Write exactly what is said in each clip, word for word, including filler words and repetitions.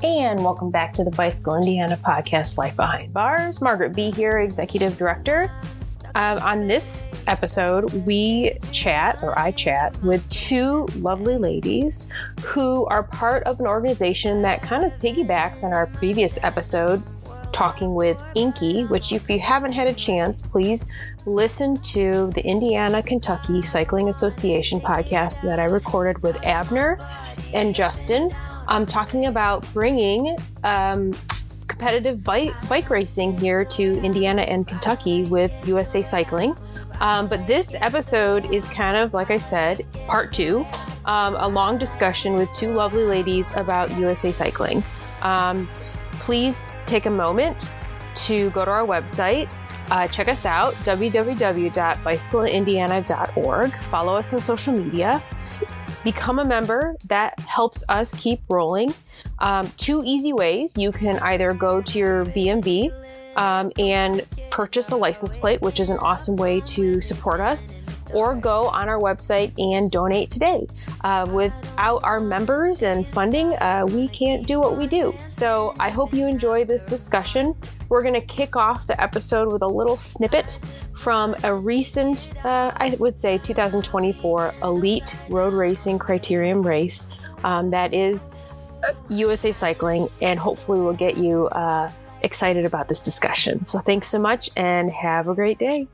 And welcome back to the Bicycle Indiana podcast, Life Behind Bars. Margaret B. here, Executive Director. Um, on this episode, we chat, or I chat, with two lovely ladies who are part of an organization that kind of piggybacks on our previous episode, talking with Inky, which if you haven't had a chance, please listen to the Indiana Kentucky Cycling Association podcast that I recorded with Abner and Justin. I'm talking about bringing um, competitive bike, bike racing here to Indiana and Kentucky with U S A Cycling. Um, but this episode is kind of, like I said, part two, um, a long discussion with two lovely ladies about U S A Cycling. Um, please take a moment to go to our website, uh, check us out, w w w dot bicycle indiana dot org. Follow us on social media. Become a member. That helps us keep rolling. Um, two easy ways. You can either go to your B and B um, and purchase a license plate, which is an awesome way to support us, or go on our website and donate today. Uh, without our members and funding, uh, we can't do what we do. So I hope you enjoy this discussion. We're going to kick off the episode with a little snippet from a recent, uh, I would say, two thousand twenty-four Elite Road Racing Criterium race um, that is U S A Cycling, and hopefully will get you uh, excited about this discussion. So thanks so much and have a great day.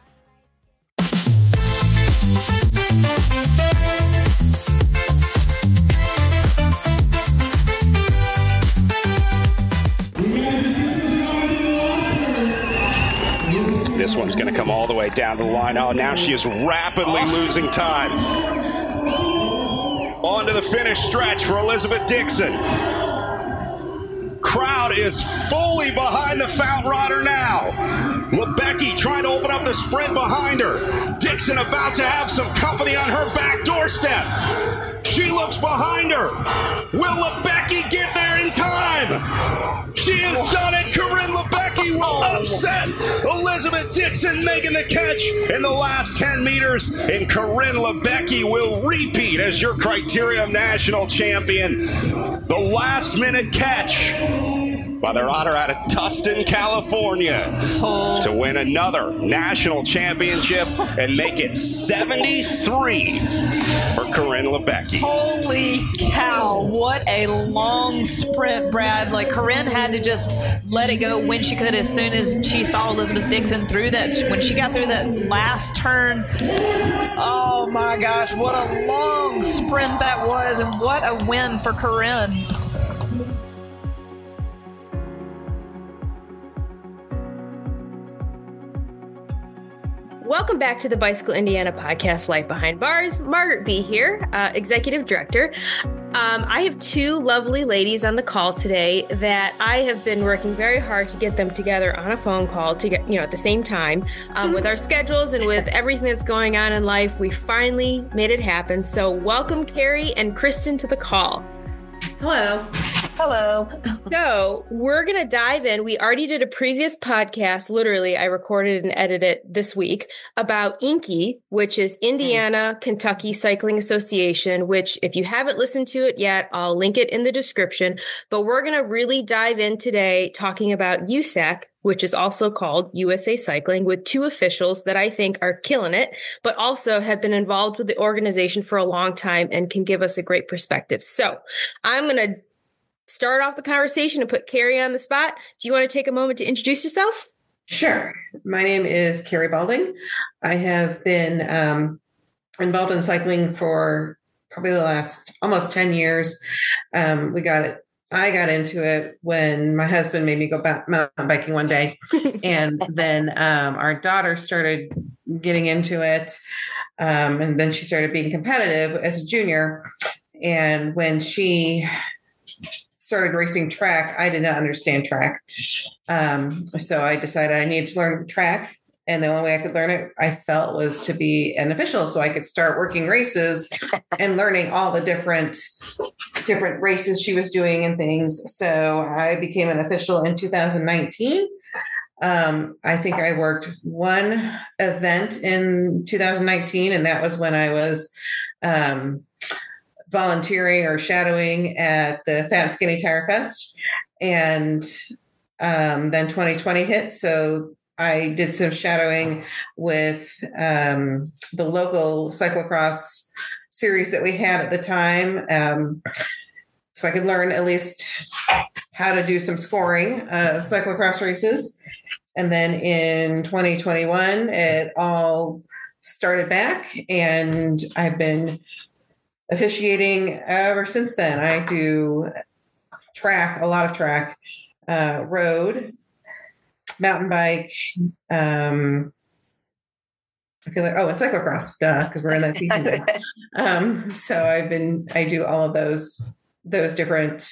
This one's going to come all the way down the line. Oh, now she is rapidly oh. losing time. On to the finish stretch for Elizabeth Dixon. Crowd is fully behind the Fountain Rodder now. Lebecki trying to open up the sprint behind her. Dixon about to have some company on her back doorstep. She looks behind her. Will Lebecki get there in time? She has done it. Corinne Lebecki will upset Elizabeth Dixon making the catch in the last ten meters. And Corinne Lebecki will repeat as your Criterium National Champion. The last minute catch by the Rodder out of Tustin, California, oh. to win another national championship and make it seventy-three for Corinne Lebecki. Holy cow, what a long sprint, Brad. Like, Corinne had to just let it go when she could as soon as she saw Elizabeth Dixon through that. When she got through that last turn, oh my gosh, what a long sprint that was, and what a win for Corinne. Welcome back to the Bicycle Indiana podcast, Life Behind Bars. Margaret B. here, uh, Executive Director. Um, I have two lovely ladies on the call today that I have been working very hard to get them together on a phone call to get, you know, at the same time. Um, with our schedules and with everything that's going on in life, we finally made it happen. So welcome Carrie and Kristen to the call. Hello. Hello. So we're going to dive in. We already did a previous podcast. Literally, I recorded and edited it this week about Inky, which is Indiana Kentucky Cycling Association, which if you haven't listened to it yet, I'll link it in the description. But we're going to really dive in today talking about U S A C, which is also called U S A Cycling, with two officials that I think are killing it, but also have been involved with the organization for a long time and can give us a great perspective. So I'm going to start off the conversation and put Carrie on the spot. Do you want to take a moment to introduce yourself? Sure. My name is Carrie Balding. I have been um, involved in cycling for probably the last almost ten years. Um, we got it. I got into it when my husband made me go back mountain biking one day. And then um, our daughter started getting into it. Um, and then she started being competitive as a junior. And when she started racing track, I did not understand track. Um, so I decided I needed to learn track. And the only way I could learn it, I felt, was to be an official, so I could start working races and learning all the different different races she was doing and things. So I became an official in two thousand nineteen. Um, I think I worked one event in two thousand nineteen, and that was when I was um, volunteering or shadowing at the Fat and Skinny Tire Fest. And um, then twenty twenty hit. So I did some shadowing with um, the local cyclocross series that we had at the time. Um, so I could learn at least how to do some scoring of cyclocross races. And then in twenty twenty-one, it all started back, and I've been officiating ever since then. I do track, a lot of track, uh, road, mountain bike. Um, I feel like, oh, and cyclocross, duh, because we're in that season now. Um, so I've been, I do all of those, those different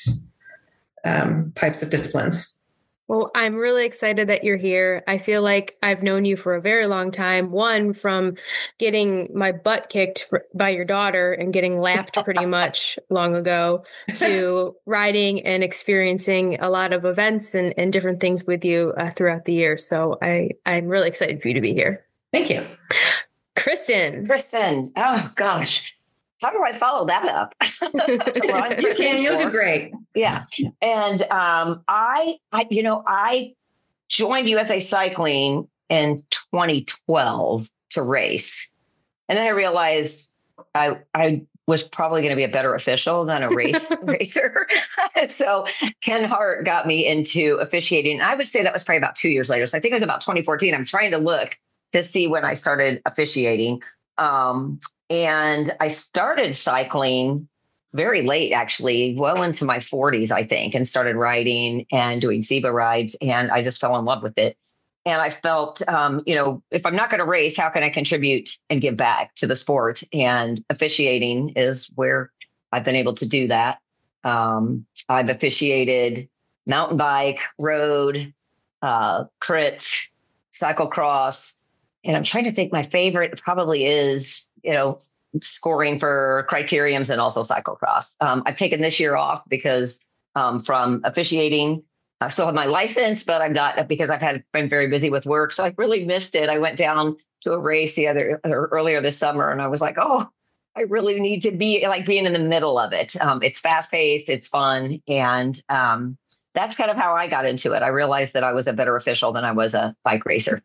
um, types of disciplines. Well, I'm really excited that you're here. I feel like I've known you for a very long time. One, from getting my butt kicked by your daughter and getting lapped pretty much long ago, to riding and experiencing a lot of events and, and different things with you uh, throughout the year. So I, I'm really excited for you to be here. Thank you. Kristen. Kristen. Oh, gosh. How do I follow that up? Well, you can. You'll do great. Yeah. And um, I, I, you know, I joined U S A Cycling in twenty twelve to race. And then I realized I, I was probably going to be a better official than a race racer. So Ken Hart got me into officiating. I would say that was probably about two years later. So I think it was about twenty fourteen. I'm trying to look to see when I started officiating. Um, And I started cycling very late, actually, well into my forties, I think, and started riding and doing Zebra rides. And I just fell in love with it. And I felt, um, you know, if I'm not going to race, how can I contribute and give back to the sport? And officiating is where I've been able to do that. Um, I've officiated mountain bike, road, uh, crits, cyclocross. And I'm trying to think, my favorite probably is, you know, scoring for criteriums and also cyclocross. Um, I've taken this year off because um, from officiating, I still have my license, but I'm not, because I've had been very busy with work. So I really missed it. I went down to a race the other or earlier this summer, and I was like, oh, I really need to be like being in the middle of it. Um, it's fast paced, it's fun. And um, that's kind of how I got into it. I realized that I was a better official than I was a bike racer.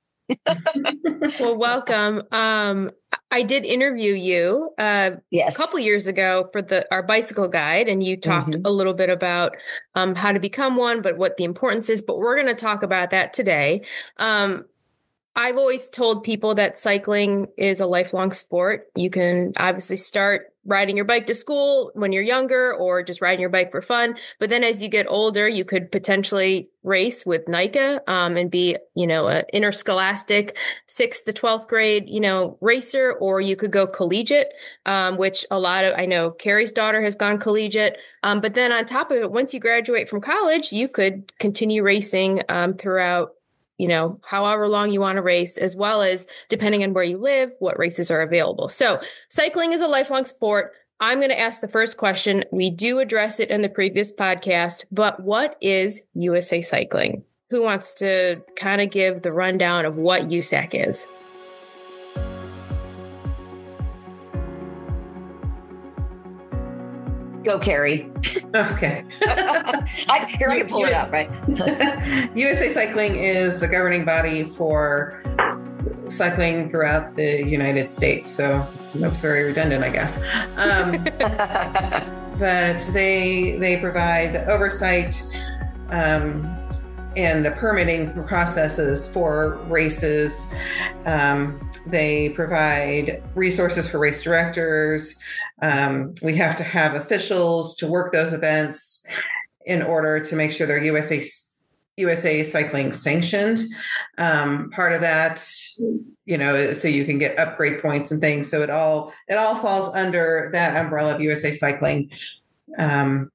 Well, welcome. Um, I did interview you uh, yes. a couple years ago for the our bicycle guide, and you talked mm-hmm. a little bit about um, how to become one, but what the importance is. But we're going to talk about that today. Um, I've always told people that cycling is a lifelong sport. You can obviously start riding your bike to school when you're younger, or just riding your bike for fun. But then as you get older, you could potentially race with NICA um, and be, you know, an interscholastic sixth to twelfth grade, you know, racer, or you could go collegiate, um, which a lot of, I know Carrie's daughter has gone collegiate. Um, but then on top of it, once you graduate from college, you could continue racing um, throughout, you know, however long you want to race, as well as depending on where you live, what races are available. So cycling is a lifelong sport. I'm going to ask the first question. We do address it in the previous podcast, but what is U S A Cycling? Who wants to kind of give the rundown of what U S A C is? Go, Carrie. Okay. I, here I can pull it up, right? U S A Cycling is the governing body for cycling throughout the United States. So that's very redundant, I guess. Um, but they they provide the oversight um, and the permitting processes for races. Um, they provide resources for race directors. Um, we have to have officials to work those events in order to make sure they're U S A U S A Cycling sanctioned. Um, part of that, you know, so you can get upgrade points and things. So it all it all falls under that umbrella of U S A Cycling. Um,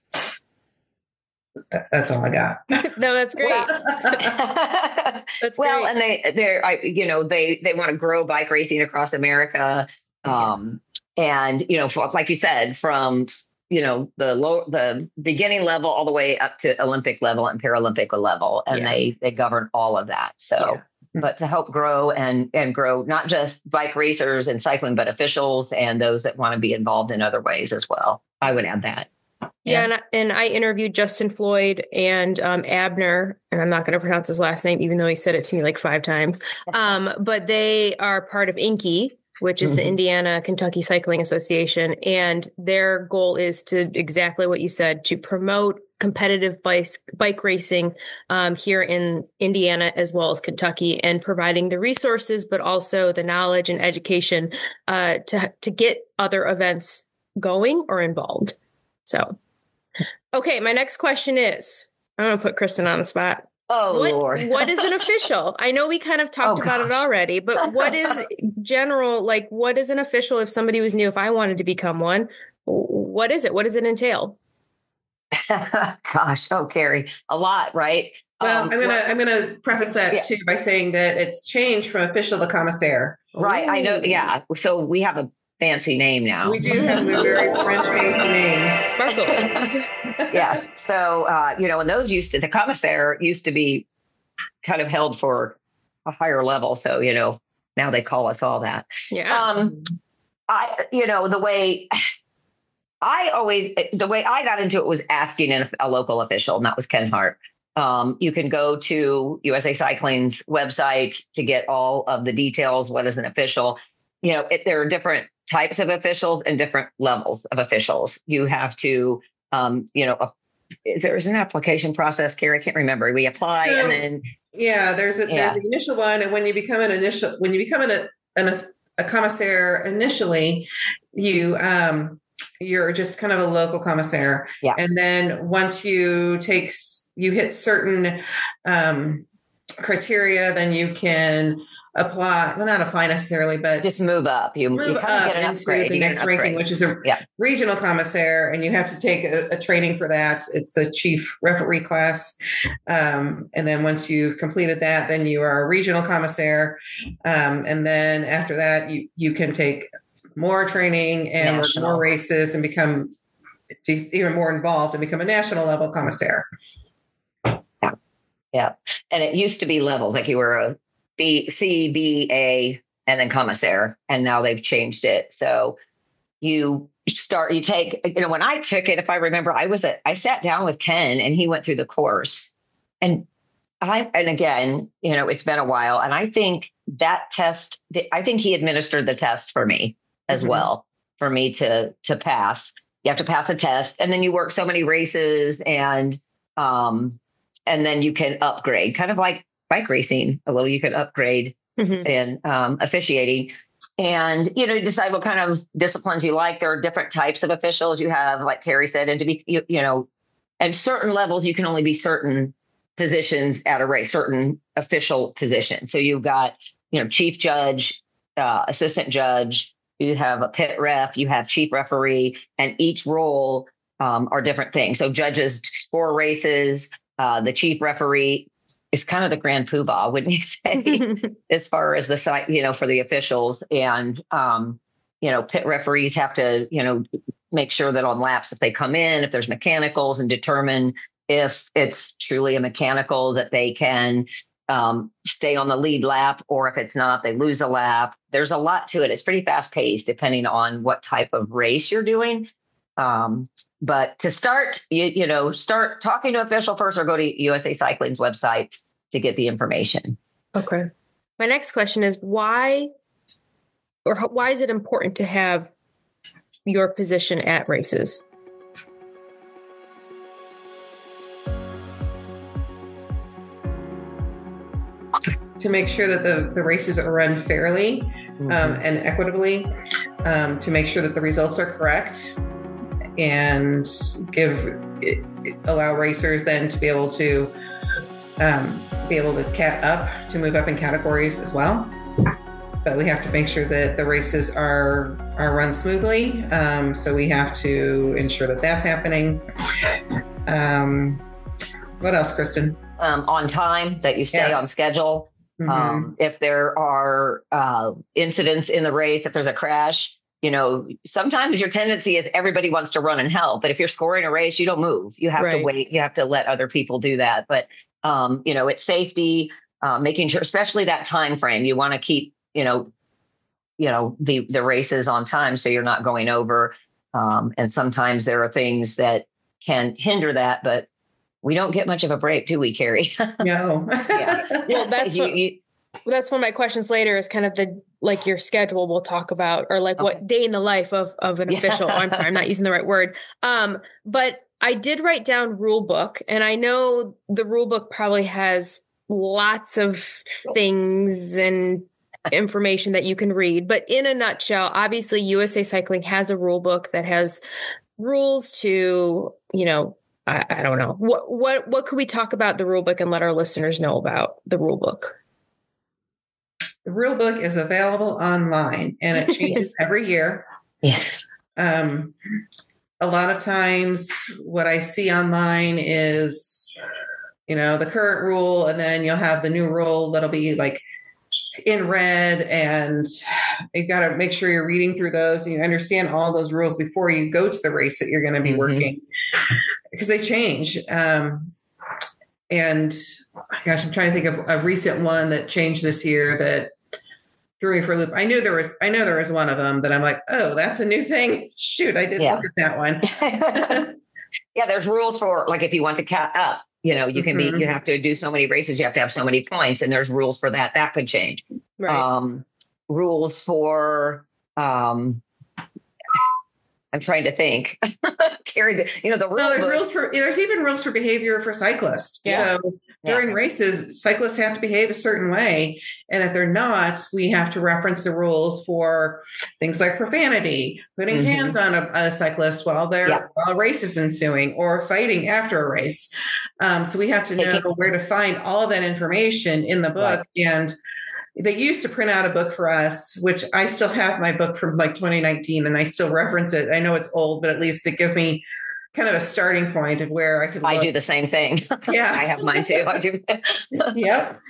that, that's all I got. No, that's great. Well, that's well great. And they they're I, you know they they want to grow bike racing across America. Um, And, you know, for, like you said, from, you know, the low, the beginning level all the way up to Olympic level and Paralympic level. And yeah. they, they govern all of that. So but to help grow and, and grow not just bike racers and cycling, but officials and those that want to be involved in other ways as well. I would add that. Yeah, yeah and, I, and I interviewed Justin Floyd and um, Abner, and I'm not going to pronounce his last name, even though he said it to me like five times. Um, but they are part of I N C I, which is mm-hmm. the Indiana Kentucky Cycling Association. And their goal is to exactly what you said, to promote competitive bike, bike racing um, here in Indiana as well as Kentucky, and providing the resources, but also the knowledge and education uh, to, to get other events going or involved. So, okay, my next question is, I'm going to put Kristen on the spot. Oh, what, Lord. What is an official? I know we kind of talked oh, about it already, but what is general, like what is an official if somebody was new, if I wanted to become one, what is it? What does it entail? Gosh, oh, Carrie, a lot, right? Well, um, I'm gonna I'm gonna preface that yeah. too by saying that it's changed from official to commissaire. Right, Ooh. I know. Yeah, so we have a fancy name now. We do have a very French fancy name. Sparkle. Yes. So uh, you know, and those used to the commissaire used to be kind of held for a higher level. So you know, now they call us all that. Yeah. Um, I you know the way. I always, the way I got into it was asking a, a local official, and that was Ken Hart. Um, you can go to U S A Cycling's website to get all of the details. What is an official? You know, it, there are different types of officials and different levels of officials. You have to, um, you know, uh, there's an application process, Carrie, I can't remember. We apply so, and then. Yeah, there's a, yeah. there's the initial one. And when you become an initial, when you become an, an a commissaire initially, you, um, you're just kind of a local commissaire. Yeah. And then once you take, you hit certain um, criteria, then you can apply, well, not apply necessarily, but just move up. You, move you kind of up get an into upgrade. the You next ranking, which is a yeah. regional commissaire. And you have to take a, a training for that. It's a chief referee class. Um, and then once you've completed that, then you are a regional commissaire. Um, and then after that, you, you can take more training and work more races and become even more involved and become a national level commissaire. Yeah. Yeah. And it used to be levels, like you were a B, C, B, A, and then commissaire. And now they've changed it. So you start, you take, you know, when I took it, if I remember, I was at, I sat down with Ken and he went through the course. And I, and again, you know, it's been a while. And I think that test, I think he administered the test for me as mm-hmm. well, for me to, to pass. You have to pass a test, and then you work so many races, and, um, and then you can upgrade, kind of like bike racing a little. You can upgrade mm-hmm. in um, officiating, and, you know, you decide what kind of disciplines you like. There are different types of officials. You have, like Carrie said, and to be, you, you know, at certain levels, you can only be certain positions at a race, certain official positions. So you've got, you know, chief judge, uh, assistant judge, you have a pit ref, you have chief referee, and each role um, are different things. So judges score races. Uh, the chief referee is kind of the grand poobah, wouldn't you say, as far as the site, you know, for the officials. And, um, you know, pit referees have to, you know, make sure that on laps, if they come in, if there's mechanicals, and determine if it's truly a mechanical that they can um, stay on the lead lap, or if it's not, they lose a lap. There's a lot to it. It's pretty fast paced depending on what type of race you're doing. Um, but to start, you, you know, start talking to official first, or go to U S A Cycling's website to get the information. Okay. My next question is why, or why is it important to have your position at races? To make sure that the, the races are run fairly mm-hmm. um, and equitably, um, to make sure that the results are correct, and give allow racers then to be able to um, be able to cat up, to move up in categories as well. But we have to make sure that the races are are run smoothly. Um, so we have to ensure that that's happening. Um, what else, Kristen? Um, on time, that you stay yes. on schedule. Mm-hmm. Um, if there are uh, incidents in the race, if there's a crash, you know, sometimes your tendency is everybody wants to run and help. But if you're scoring a race, you don't move. You have right. to wait. You have to let other people do that. But, um, you know, it's safety. uh, making sure, especially that time frame, you want to keep, you know, you know, the, the races on time. So you're not going over. Um, and sometimes there are things that can hinder that, but we don't get much of a break, do we, Carrie? No. Yeah. Well, that's you, what, you, well, that's one of my questions later is kind of the, like your schedule we'll talk about, or like okay. what day in the life of, of an official. Yeah. Oh, I'm sorry, I'm not using the right word. Um, but I did write down rule book, and I know the rule book probably has lots of things and information that you can read, but in a nutshell, obviously U S A Cycling has a rule book that has rules to, you know, I, I don't know. What, what, what could we talk about the rule book and let our listeners know about the rule book? The rule book is available online and it changes every year. Yes. Um, a lot of times what I see online is, you know, the current rule, and then you'll have the new rule that'll be like in red, and you got to make sure you're reading through those and you understand all those rules before you go to the race that you're going to be mm-hmm. working, because they change. Um, and gosh, I'm trying to think of a recent one that changed this year that threw me for a loop. I knew there was, I know there was one of them that I'm like, oh, that's a new thing. Shoot, I didn't yeah. look at that one. Yeah, there's rules for, like, if you want to cat up, you know, you can mm-hmm. be, you have to do so many races, you have to have so many points, and there's rules for that. That could change. Right. Um, rules for, um, I'm trying to think. Carry, you know, the rules. No, there's rules for, there's even rules for behavior for cyclists. Yeah. So during yeah. races, cyclists have to behave a certain way. And if they're not, we have to reference the rules for things like profanity, putting mm-hmm. hands on a, a cyclist while they're yeah. while a race is ensuing, or fighting after a race. Um, so we have to Taking- know where to find all of that information in the book. Right. And they used to print out a book for us, which I still have my book from like twenty nineteen, and I still reference it. I know it's old, but at least it gives me kind of a starting point of where I could I look. do the same thing. Yeah. I have mine too. I do. Yep.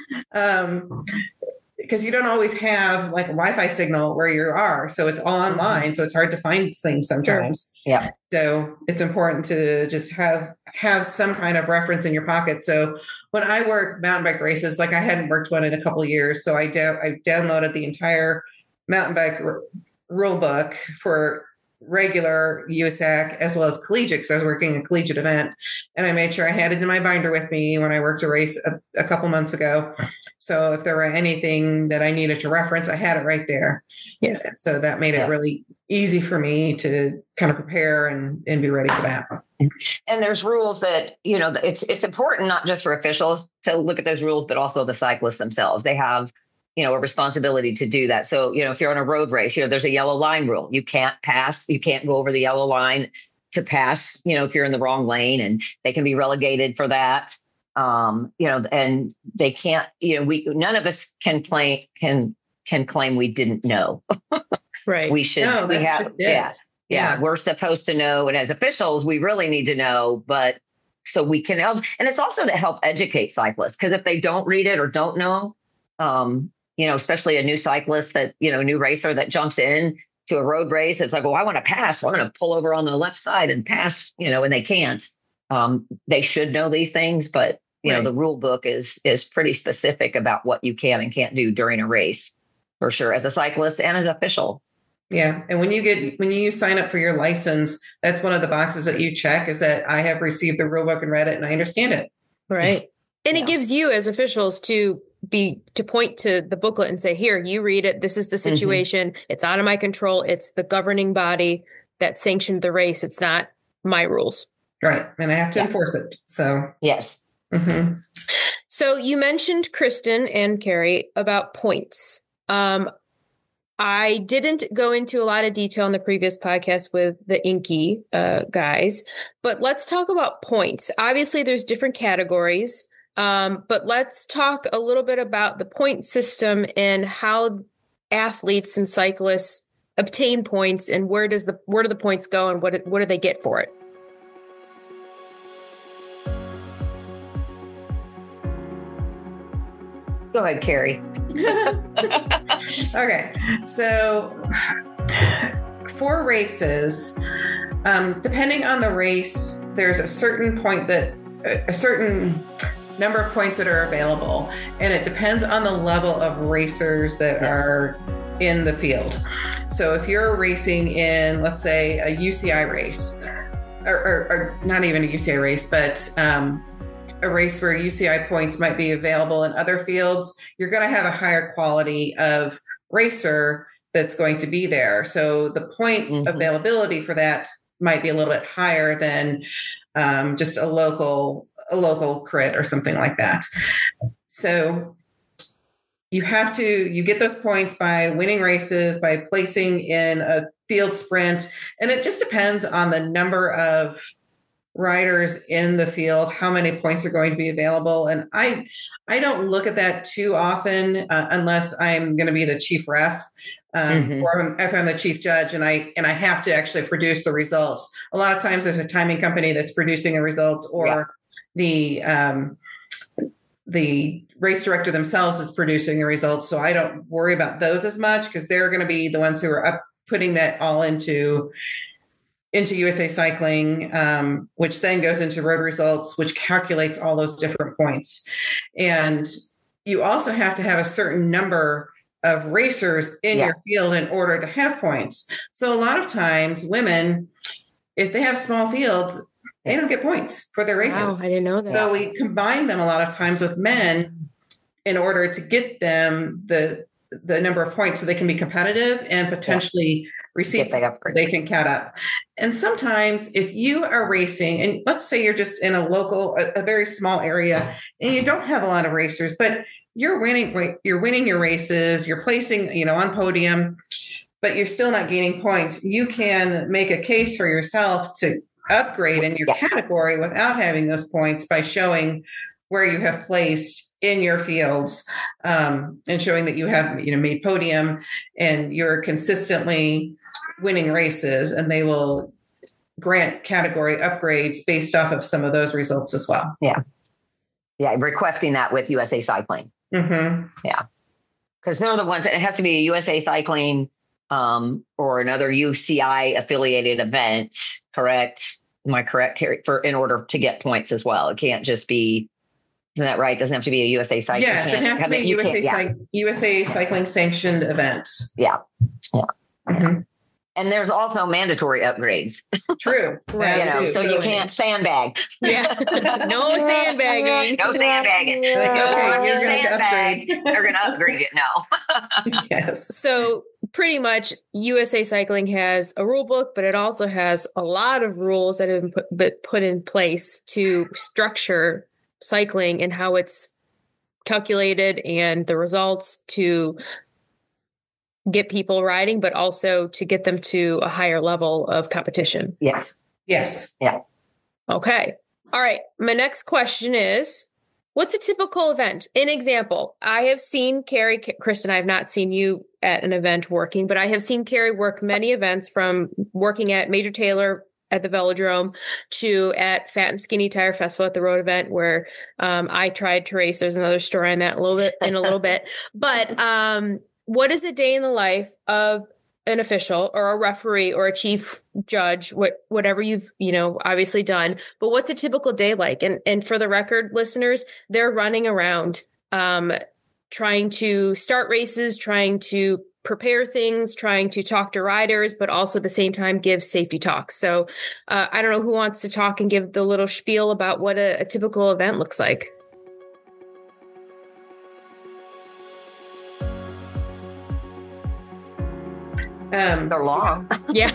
Um, because you don't always have like a Wi-Fi signal where you are. So it's all online. So it's hard to find things sometimes. Sure. Yeah. So it's important to just have, have some kind of reference in your pocket. So when I work mountain bike races, like I hadn't worked one in a couple of years. So I, da- I downloaded the entire mountain bike r- rule book for regular U S A C as well as collegiate, because I was working a collegiate event, and I made sure I had it in my binder with me when I worked a race a, a couple months ago. So if there were anything that I needed to reference, I had it right there. Yeah. So that made it yeah. really easy for me to kind of prepare and, and be ready for that. And there's rules that, you know, it's it's important not just for officials to look at those rules, but also the cyclists themselves. They have, you know, a responsibility to do that. So, you know, if you're on a road race, you know, there's a yellow line rule. You can't pass, you can't go over the yellow line to pass, you know, if you're in the wrong lane, and they can be relegated for that. Um, you know, and they can't, you know, we, none of us can claim, can, can claim we didn't know. Right. We should, no, we that's have, just it. yeah, yeah, yeah, we're supposed to know. And as officials, we really need to know, but so we can help. And it's also to help educate cyclists, because if they don't read it or don't know, um, you know, especially a new cyclist that, you know, new racer that jumps in to a road race, it's like, oh, I want to pass. So I'm going to pull over on the left side and pass, you know, and they can't. Um, they should know these things, but, you right. know, the rule book is is pretty specific about what you can and can't do during a race, for sure, as a cyclist and as an official. Yeah. And when you get, when you sign up for your license, that's one of the boxes that you check, is that I have received the rule book and read it and I understand it. Right. And yeah. it gives you as officials to be, to point to the booklet and say, here, you read it. This is the situation. Mm-hmm. It's out of my control. It's the governing body that sanctioned the race. It's not my rules. Right. And I have to yeah. enforce it. So, yes. Mm-hmm. So you mentioned, Kristen and Carrie, about points. Um, I didn't go into a lot of detail in the previous podcast with the Inky uh, guys, but let's talk about points. Obviously, there's different categories, um, but let's talk a little bit about the point system and how athletes and cyclists obtain points, and where does the where do the points go, and what what do they get for it? Go ahead, Carrie. Okay. So for races, um, depending on the race, there's a certain point that a certain number of points that are available. And it depends on the level of racers that Yes. are in the field. So if you're racing in, let's say, a U C I race, or, or, or not even a U C I race, but um, a race where U C I points might be available in other fields, you're going to have a higher quality of racer that's going to be there. So the points Mhm. availability for that might be a little bit higher than um, just a local a local crit or something like that. So you have to, you get those points by winning races, by placing in a field sprint. And it just depends on the number of riders in the field, how many points are going to be available. And I, I don't look at that too often uh, unless I'm going to be the chief ref. Um, Mhm. or if I'm the chief judge and I and I have to actually produce the results. A lot of times there's a timing company that's producing the results, or Yeah. the um, the race director themselves is producing the results. So I don't worry about those as much because they're going to be the ones who are up putting that all into into U S A Cycling, um, which then goes into road results, which calculates all those different points. And you also have to have a certain number of racers in Yeah. your field in order to have points. So a lot of times women, if they have small fields, they don't get points for their races. Wow, I didn't know that. So we combine them a lot of times with men in order to get them the the number of points so they can be competitive and potentially receive Get that points so upgrade. they can count up. And sometimes if you are racing, and let's say you're just in a local, a, a very small area, and you don't have a lot of racers, but you're winning, you're winning your races, you're placing, you know, on podium, but you're still not gaining points. You can make a case for yourself to upgrade in your Yeah. category without having those points by showing where you have placed in your fields, um, and showing that you have, you know, made podium and you're consistently winning races, and they will grant category upgrades based off of some of those results as well. Yeah. Yeah. Requesting that with U S A Cycling. Mm-hmm. Because they're the ones that it has to be a U S A Cycling um, or another U C I affiliated event, correct? Am I correct, Carrie? For in order to get points as well, it can't just be. Isn't that right? It doesn't have to be a U S A Cycling. Yes, it has to be U S A, yeah. Cy- U S A Cycling sanctioned events. yeah. Yeah. Mhm. And there's also mandatory upgrades. True. Right. You know, That so too. you can't sandbag. Yeah. No sandbagging. No sandbagging. Okay, If you you're going to sandbag, upgrade. they're going to upgrade it. No. Yes. So pretty much U S A Cycling has a rule book, but it also has a lot of rules that have been put, been put in place to structure cycling and how it's calculated and the results to get people riding, but also to get them to a higher level of competition. Yes. Yes. Okay. All right. My next question is, what's a typical event? An example, I have seen Carrie, Kristen, I have not seen you at an event working, but I have seen Carrie work many events, from working at Major Taylor at the Velodrome to at Fat and Skinny Tire Festival at the road event where um, I tried to race. There's another story on that a little bit in a little bit. But um, what is a day in the life of an official or a referee or a chief judge, what, whatever you've, you know, obviously done, but what's a typical day like? And, and for the record, listeners, they're running around, um, trying to start races, trying to prepare things, trying to talk to riders, but also at the same time give safety talks. So uh, I don't know who wants to talk and give the little spiel about what a, a typical event looks like. Um, They're long. Yeah.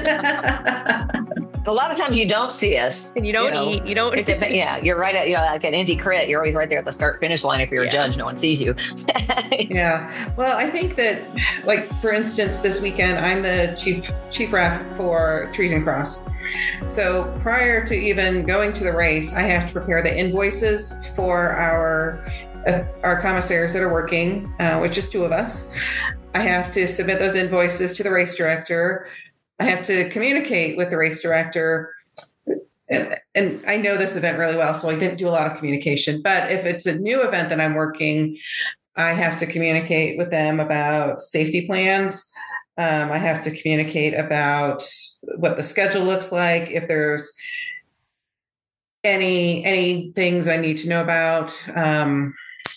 A lot of times you don't see us. And you don't You know, eat, you don't. It dep- yeah, you're right at, you know, like an Indy crit, you're always right there at the start finish line. If you're Yeah. a judge, no one sees you. Yeah. Well, I think that, like, for instance, this weekend, I'm the chief chief ref for Trees and Cross. So prior to even going to the race, I have to prepare the invoices for our uh, our commissaires that are working, uh, which is two of us. I have to submit those invoices to the race director. I have to communicate with the race director. And, and I know this event really well, so I didn't do a lot of communication. But if it's a new event that I'm working, I have to communicate with them about safety plans. Um, I have to communicate about what the schedule looks like. If there's any any things I need to know about. Um,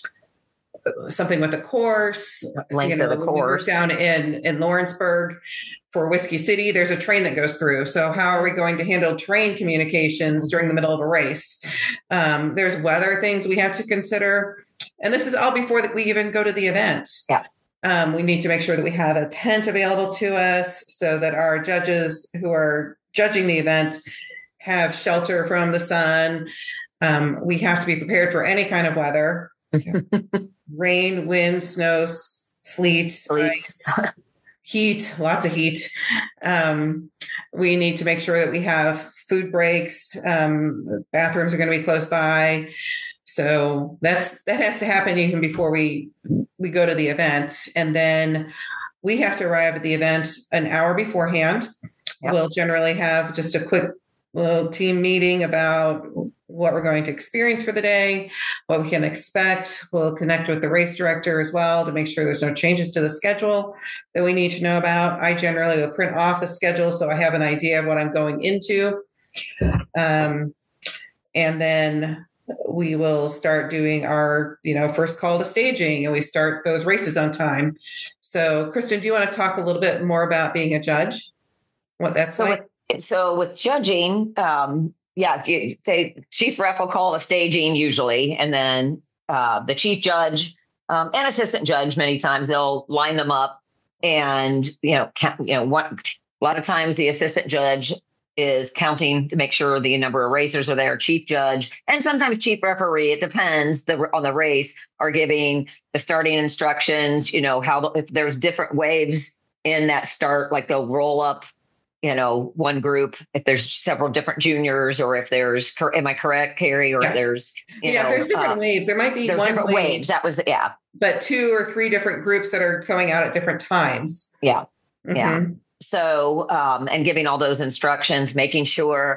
something with the course, Length you know, of the when we work course. down in in Lawrenceburg for Whiskey City, there's a train that goes through. So how are we going to handle train communications during the middle of a race? Um, there's weather things we have to consider, and this is all before that we even go to the event. Yeah. Um, we need to make sure that we have a tent available to us so that our judges who are judging the event have shelter from the sun. Um, we have to be prepared for any kind of weather. Rain, wind, snow, s- sleet, Sleet. ice, heat, lots of heat. Um, we need to make sure that we have food breaks. Um, bathrooms are going to be close by. So that's that has to happen even before we we go to the event. And then we have to arrive at the event an hour beforehand. Yep. We'll generally have just a quick little team meeting about what we're going to experience for the day, what we can expect. We'll connect with the race director as well to make sure there's no changes to the schedule that we need to know about. I generally will print off the schedule so I have an idea of what I'm going into. Um, and then we will start doing our, you know, first call to staging, and we start those races on time. So, Kristen, do you want to talk a little bit more about being a judge? What that's So like? with, so with judging, um, yeah, you- they, chief ref will call a staging usually, and then uh, the chief judge um, and assistant judge, many times they'll line them up, and you know, count, you know, what a lot of times the assistant judge is counting to make sure the number of racers are there. Chief judge and sometimes chief referee, it depends the, on the race, are giving the starting instructions. You know, how if there's different waves in that start, like they'll roll up, you know, one group, if there's several different juniors, or if there's, am I correct, Carrie? Or Yes. if there's, you Yeah, know, there's different uh, waves. There might be there's one different wave, waves. That was the, yeah, but two or three different groups that are going out at different times. yeah, Mhm. yeah. So, um, and giving all those instructions, making sure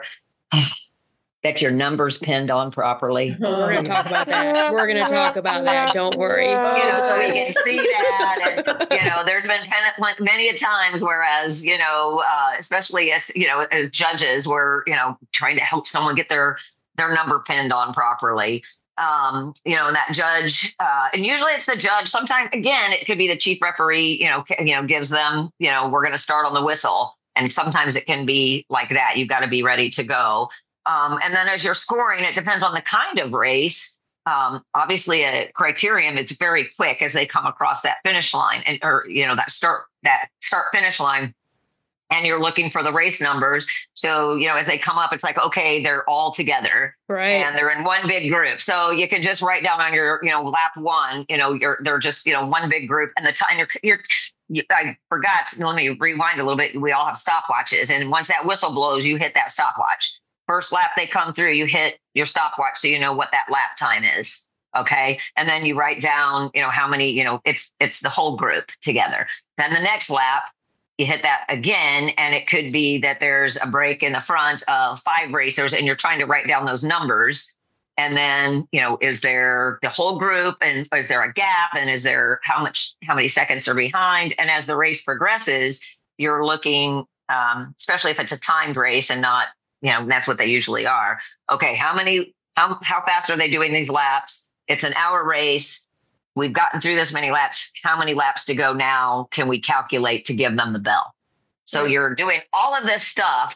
that your number's pinned on properly. We're going to talk about that. We're going to talk about that. Don't worry. You know, so we can see that. And, you know, there's been many a times, whereas, you know, uh, especially as, you know, as judges, we're, you know, trying to help someone get their, their number pinned on properly. Um, you know, and that judge, uh, and usually it's the judge. Sometimes, again, it could be the chief referee, you know, you know, gives them, you know, we're going to start on the whistle. And sometimes it can be like that. You've got to be ready to go. Um, and then as you're scoring, it depends on the kind of race. Um, obviously a criterium, it's very quick as they come across that finish line, and, or, you know, that start, that start finish line. And you're looking for the race numbers. So, you know, as they come up, it's like, okay, they're all together. Right. And they're in one big group. So you can just write down on your, you know, lap one, you know, you're, they're just, you know, one big group. And the time you're, you're you, I forgot, let me rewind a little bit. We all have stopwatches. And once that whistle blows, you hit that stopwatch. First lap they come through, you hit your stopwatch so you know what that lap time is. Okay. And then you write down, you know, how many, you know, it's, it's the whole group together. Then the next lap, you hit that again, and it could be that there's a break in the front of five racers, and you're trying to write down those numbers. And then, you know, is there the whole group, and is there a gap, and is there how much, how many seconds are behind? And as the race progresses, you're looking, um, especially if it's a timed race and not, you know, that's what they usually are. Okay. How many, how, how fast are they doing these laps? It's an hour race. We've gotten through this many laps. How many laps to go now? Can we calculate to give them the bell? So you're doing all of this stuff,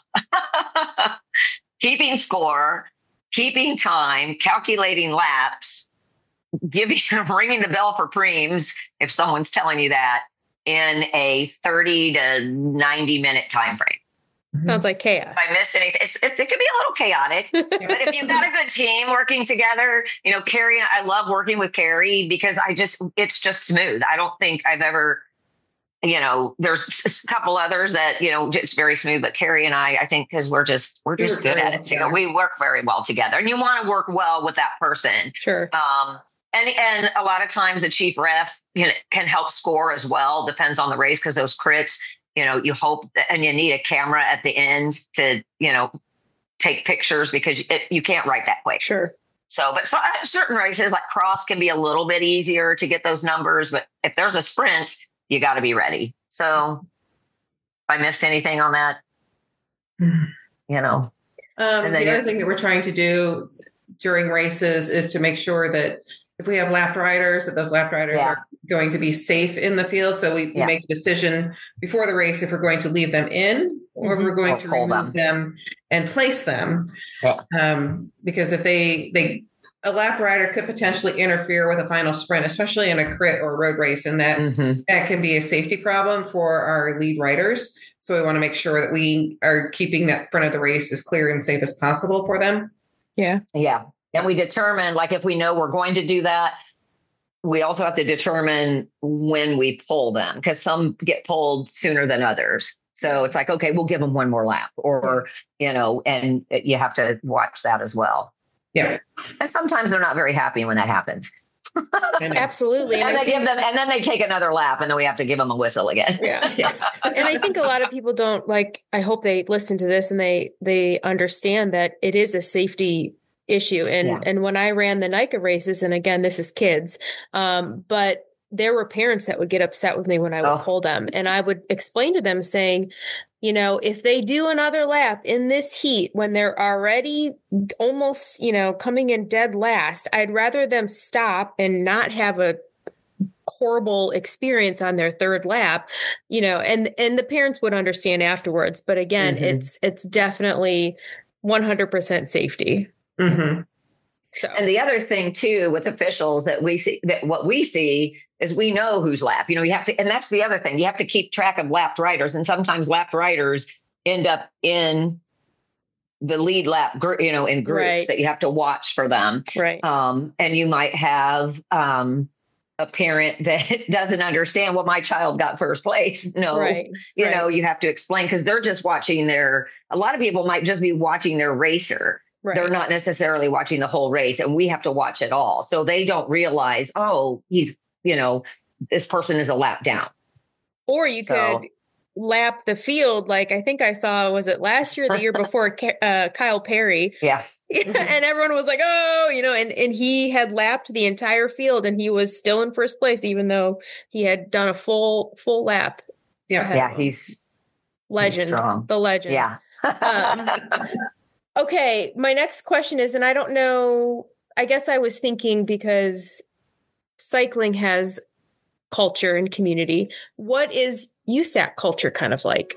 keeping score, keeping time, calculating laps, giving, ringing the bell for preems, if someone's telling you that, in a thirty to ninety minute time frame. Sounds like chaos. If I missed anything, it's, it's, it can be a little chaotic, but if you've got a good team working together, you know, Carrie, I love working with Carrie because I just, it's just smooth. I don't think I've ever, you know, there's a couple others that, you know, it's very smooth, but Carrie and I, I think because we're just, we're just good at it together. We work very well together, and you want to work well with that person. Sure. Um, and, and a lot of times the chief ref can, can help score as well. Depends on the race, because those crits, you know, you hope that, and you need a camera at the end to, you know, take pictures, because it, you can't write that quick. Sure. So, but so, certain races like cross can be a little bit easier to get those numbers. But if there's a sprint, you got to be ready. So if I missed anything on that, you know. Um, the you- other thing that we're trying to do during races is to make sure that if we have lapped riders, that those lapped riders Yeah. are going to be safe in the field. So we, we Yeah. make a decision before the race if we're going to leave them in or if Mhm. we're going Or to pull remove them. and place them. Yeah. Um, because if they they a lap rider could potentially interfere with a final sprint, especially in a crit or road race, and that Mhm. that can be a safety problem for our lead riders. So we want to make sure that we are keeping that front of the race as clear and safe as possible for them. Yeah. Yeah. And we determine, like, if we know we're going to do that, we also have to determine when we pull them, because some get pulled sooner than others. So it's like, okay, we'll give them one more lap, or, you know, and you have to watch that as well. Yeah. And sometimes they're not very happy when that happens. Absolutely. And, And I they think, give them, and then they take another lap, and then we have to give them a whistle again. yeah. Yes. And I think a lot of people don't like, I hope they listen to this and they, they understand that it is a safety issue. And, Yeah. and when I ran the NICA races, and again, this is kids, um, but there were parents that would get upset with me when I would Oh. pull them, and I would explain to them saying, you know, if they do another lap in this heat when they're already almost, you know, coming in dead last, I'd rather them stop and not have a horrible experience on their third lap, you know, and, and the parents would understand afterwards. But again, Mhm. it's, it's definitely one hundred percent safety. Mm-hmm. So, And the other thing too, with officials that we see, that what we see is we know who's lapped. You know, you have to, and that's the other thing. You have to keep track of lapped riders, and sometimes lapped riders end up in the lead lap group, you know, in groups Right. that you have to watch for them. right. Um, and you might have um, a parent that doesn't understand, well, my child got first place. No, right. you right. know, you have to explain, because they're just watching their, a lot of people might just be watching their racer. Right. They're not necessarily watching the whole race, and we have to watch it all. So they don't realize, oh, he's, you know, this person is a lap down. Or you So- could lap the field. Like I think I saw, was it last year, or the year before, Ca- uh, Kyle Perry. Yeah. And everyone was like, oh, you know, and, and he had lapped the entire field, and he was still in first place, even though he had done a full, full lap. Yeah. ahead Yeah. of him. He's, legend, strong. the legend. yeah. Um, Okay. My next question is, and I don't know, I guess I was thinking because cycling has culture and community. What is U S A C culture kind of like?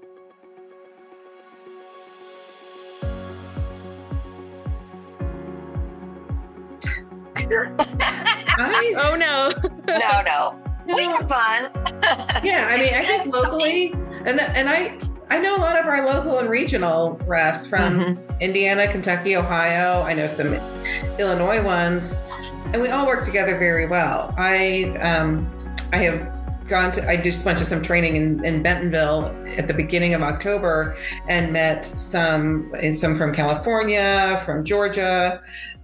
I, Oh, no. no, no. We have fun. yeah, I mean, I think locally, and the, and I I know a lot of our local and regional refs from Mhm. Indiana, Kentucky, Ohio. I know some Illinois ones, and we all work together very well. I um I have gone to I just went to some training in, in Bentonville at the beginning of October and met some some from California, from Georgia,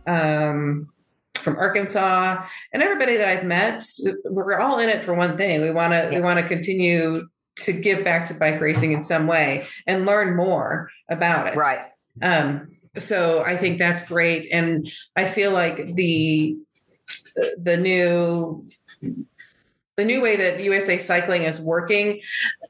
um, from Arkansas, and everybody that I've met, we're all in it for one thing. We want to we want to continue to give back to bike racing in some way and learn more about it. Right. Um, so I think that's great, and I feel like the the new the new way that U S A Cycling is working,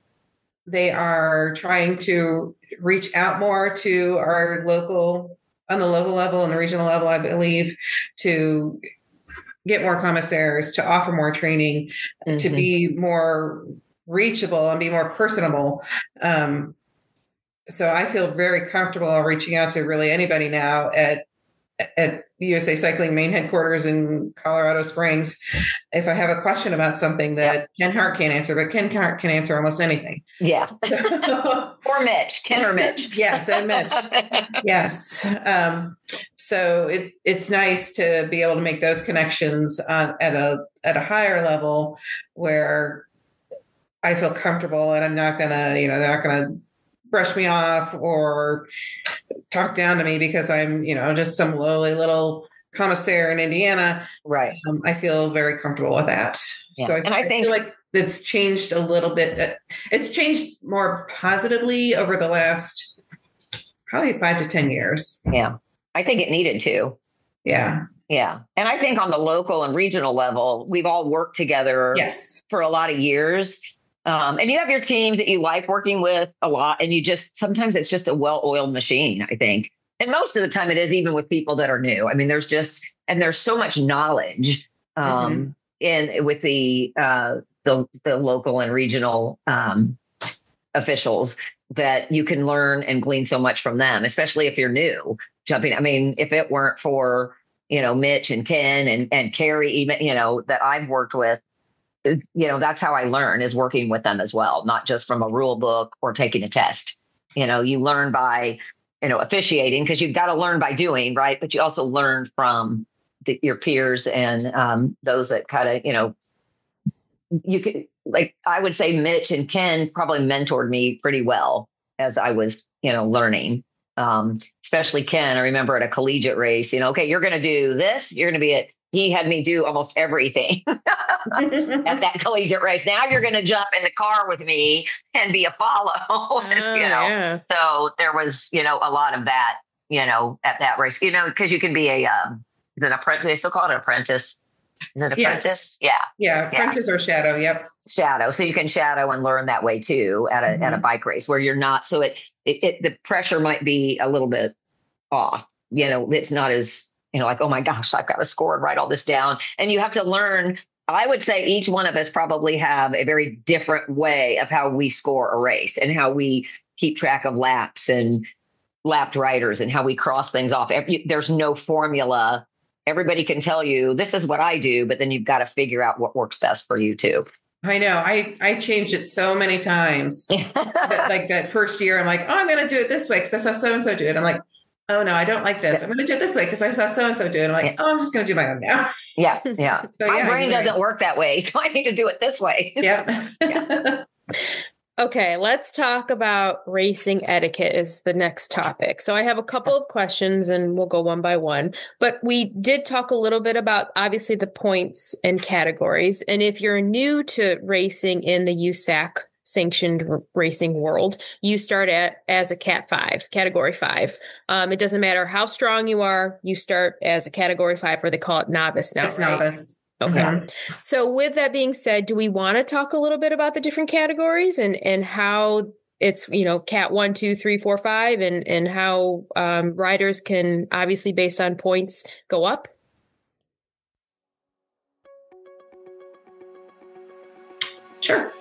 they are trying to reach out more to our local, on the local level and the regional level, I believe, to get more commissaires, to offer more training, to Mhm. be more reachable and be more personable. Um, so I feel very comfortable reaching out to really anybody now at at the U S A Cycling main headquarters in Colorado Springs. If I have a question about something that Ken Hart can't answer, but Ken Hart can answer almost anything. Yeah. Or Mitch, Ken or Mitch. Yes, and Mitch. Yes. Um, so it, it's nice to be able to make those connections uh, at a at a higher level where I feel comfortable and I'm not gonna, you know, they're not gonna brush me off or talk down to me because I'm, you know, just some lowly little commissaire in Indiana. Right. Um, I feel very comfortable with that. Yeah. So I, And I I think- feel like it's changed a little bit. It's changed more positively over the last probably five to ten years. Yeah. I think it needed to. Yeah. Yeah. And I think on the local and regional level, we've all worked together Yes. for a lot of years. Um, and you have your teams that you like working with a lot, and you just, sometimes it's just a well-oiled machine, I think. and most of the time it is, even with people that are new. I mean, there's just, and there's so much knowledge um, mm-hmm. in with the, uh, the, the local and regional um, officials that you can learn and glean so much from them, especially if you're new jumping. I mean, if it weren't for, you know, Mitch and Ken and, and Carrie, even, you know, that I've worked with, you know, that's how I learn, is working with them as well, not just from a rule book or taking a test. You know, you learn by, you know, officiating, because you've got to learn by doing, right? But you also learn from the, your peers and um, those that kind of, you know, you could, like, I would say Mitch and Ken probably mentored me pretty well as I was, you know, learning. Um, especially Ken, I remember at a collegiate race, you know, okay, you're going to do this, you're going to be at, he had me do almost everything at that collegiate race. Now you're going to jump in the car with me and be a follow, oh, you know? Yeah. So there was, you know, a lot of that, you know, at that race, you know, because you can be a, um, is it an apprentice? They still call it an apprentice. Is it apprentice? Yes. Yeah. Yeah. Apprentice yeah. or shadow. Yep. Shadow. So you can shadow and learn that way too at a, mm-hmm. at a bike race where you're not, so it, it, it, the pressure might be a little bit off, you know, it's not as, you know, like, oh my gosh, I've got to score and write all this down. And you have to learn. I would say each one of us probably have a very different way of how we score a race and how we keep track of laps and lapped riders and how we cross things off. There's no formula. Everybody can tell you, this is what I do, but then you've got to figure out what works best for you too. I know. I, I changed it so many times. that, like that first year, I'm like, oh, I'm going to do it this way because I saw so-and-so do it. I'm like, oh no, I don't like this. I'm going to do it this way because I saw so-and-so do it. I'm like, yeah. oh, I'm just going to do my own now. Yeah. Yeah. So, my yeah, brain doesn't work that way. So I need to do it this way. Yeah. yeah. Okay, let's talk about racing etiquette is the next topic. So I have a couple of questions and we'll go one by one. But we did talk a little bit about obviously the points and categories. And if you're new to racing in the U S A C sanctioned r- racing world, you start at as a cat five, category five. Um, it doesn't matter how strong you are, you start as a category five, or they call it novice now. It's right? novice. Okay. Mm-hmm. So with that being said, do we want to talk a little bit about the different categories and, and how it's, you know, cat one, two, three, four, five, and, and how um, riders can obviously based on points go up? Sure.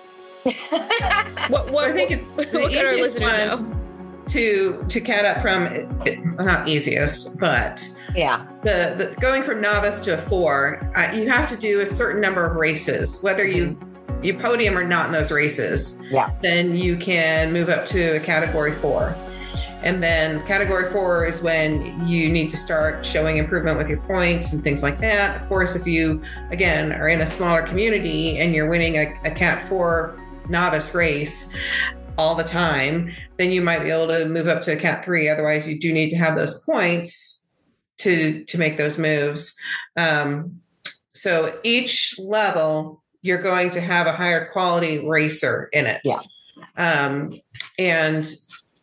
what, what, so I think it, what, the what can our listener one know? To, to cat up from, it, it, not easiest, but yeah, the, the going from novice to a four, uh, you have to do a certain number of races, whether you you podium or not in those races. Yeah, then you can move up to a category four, and then category four is when you need to start showing improvement with your points and things like that. Of course, if you again are in a smaller community and you're winning a, a cat four novice race all the time, then you might be able to move up to a cat three. Otherwise, you do need to have those points to to make those moves. Um, so each level, you're going to have a higher quality racer in it. Yeah. Um, and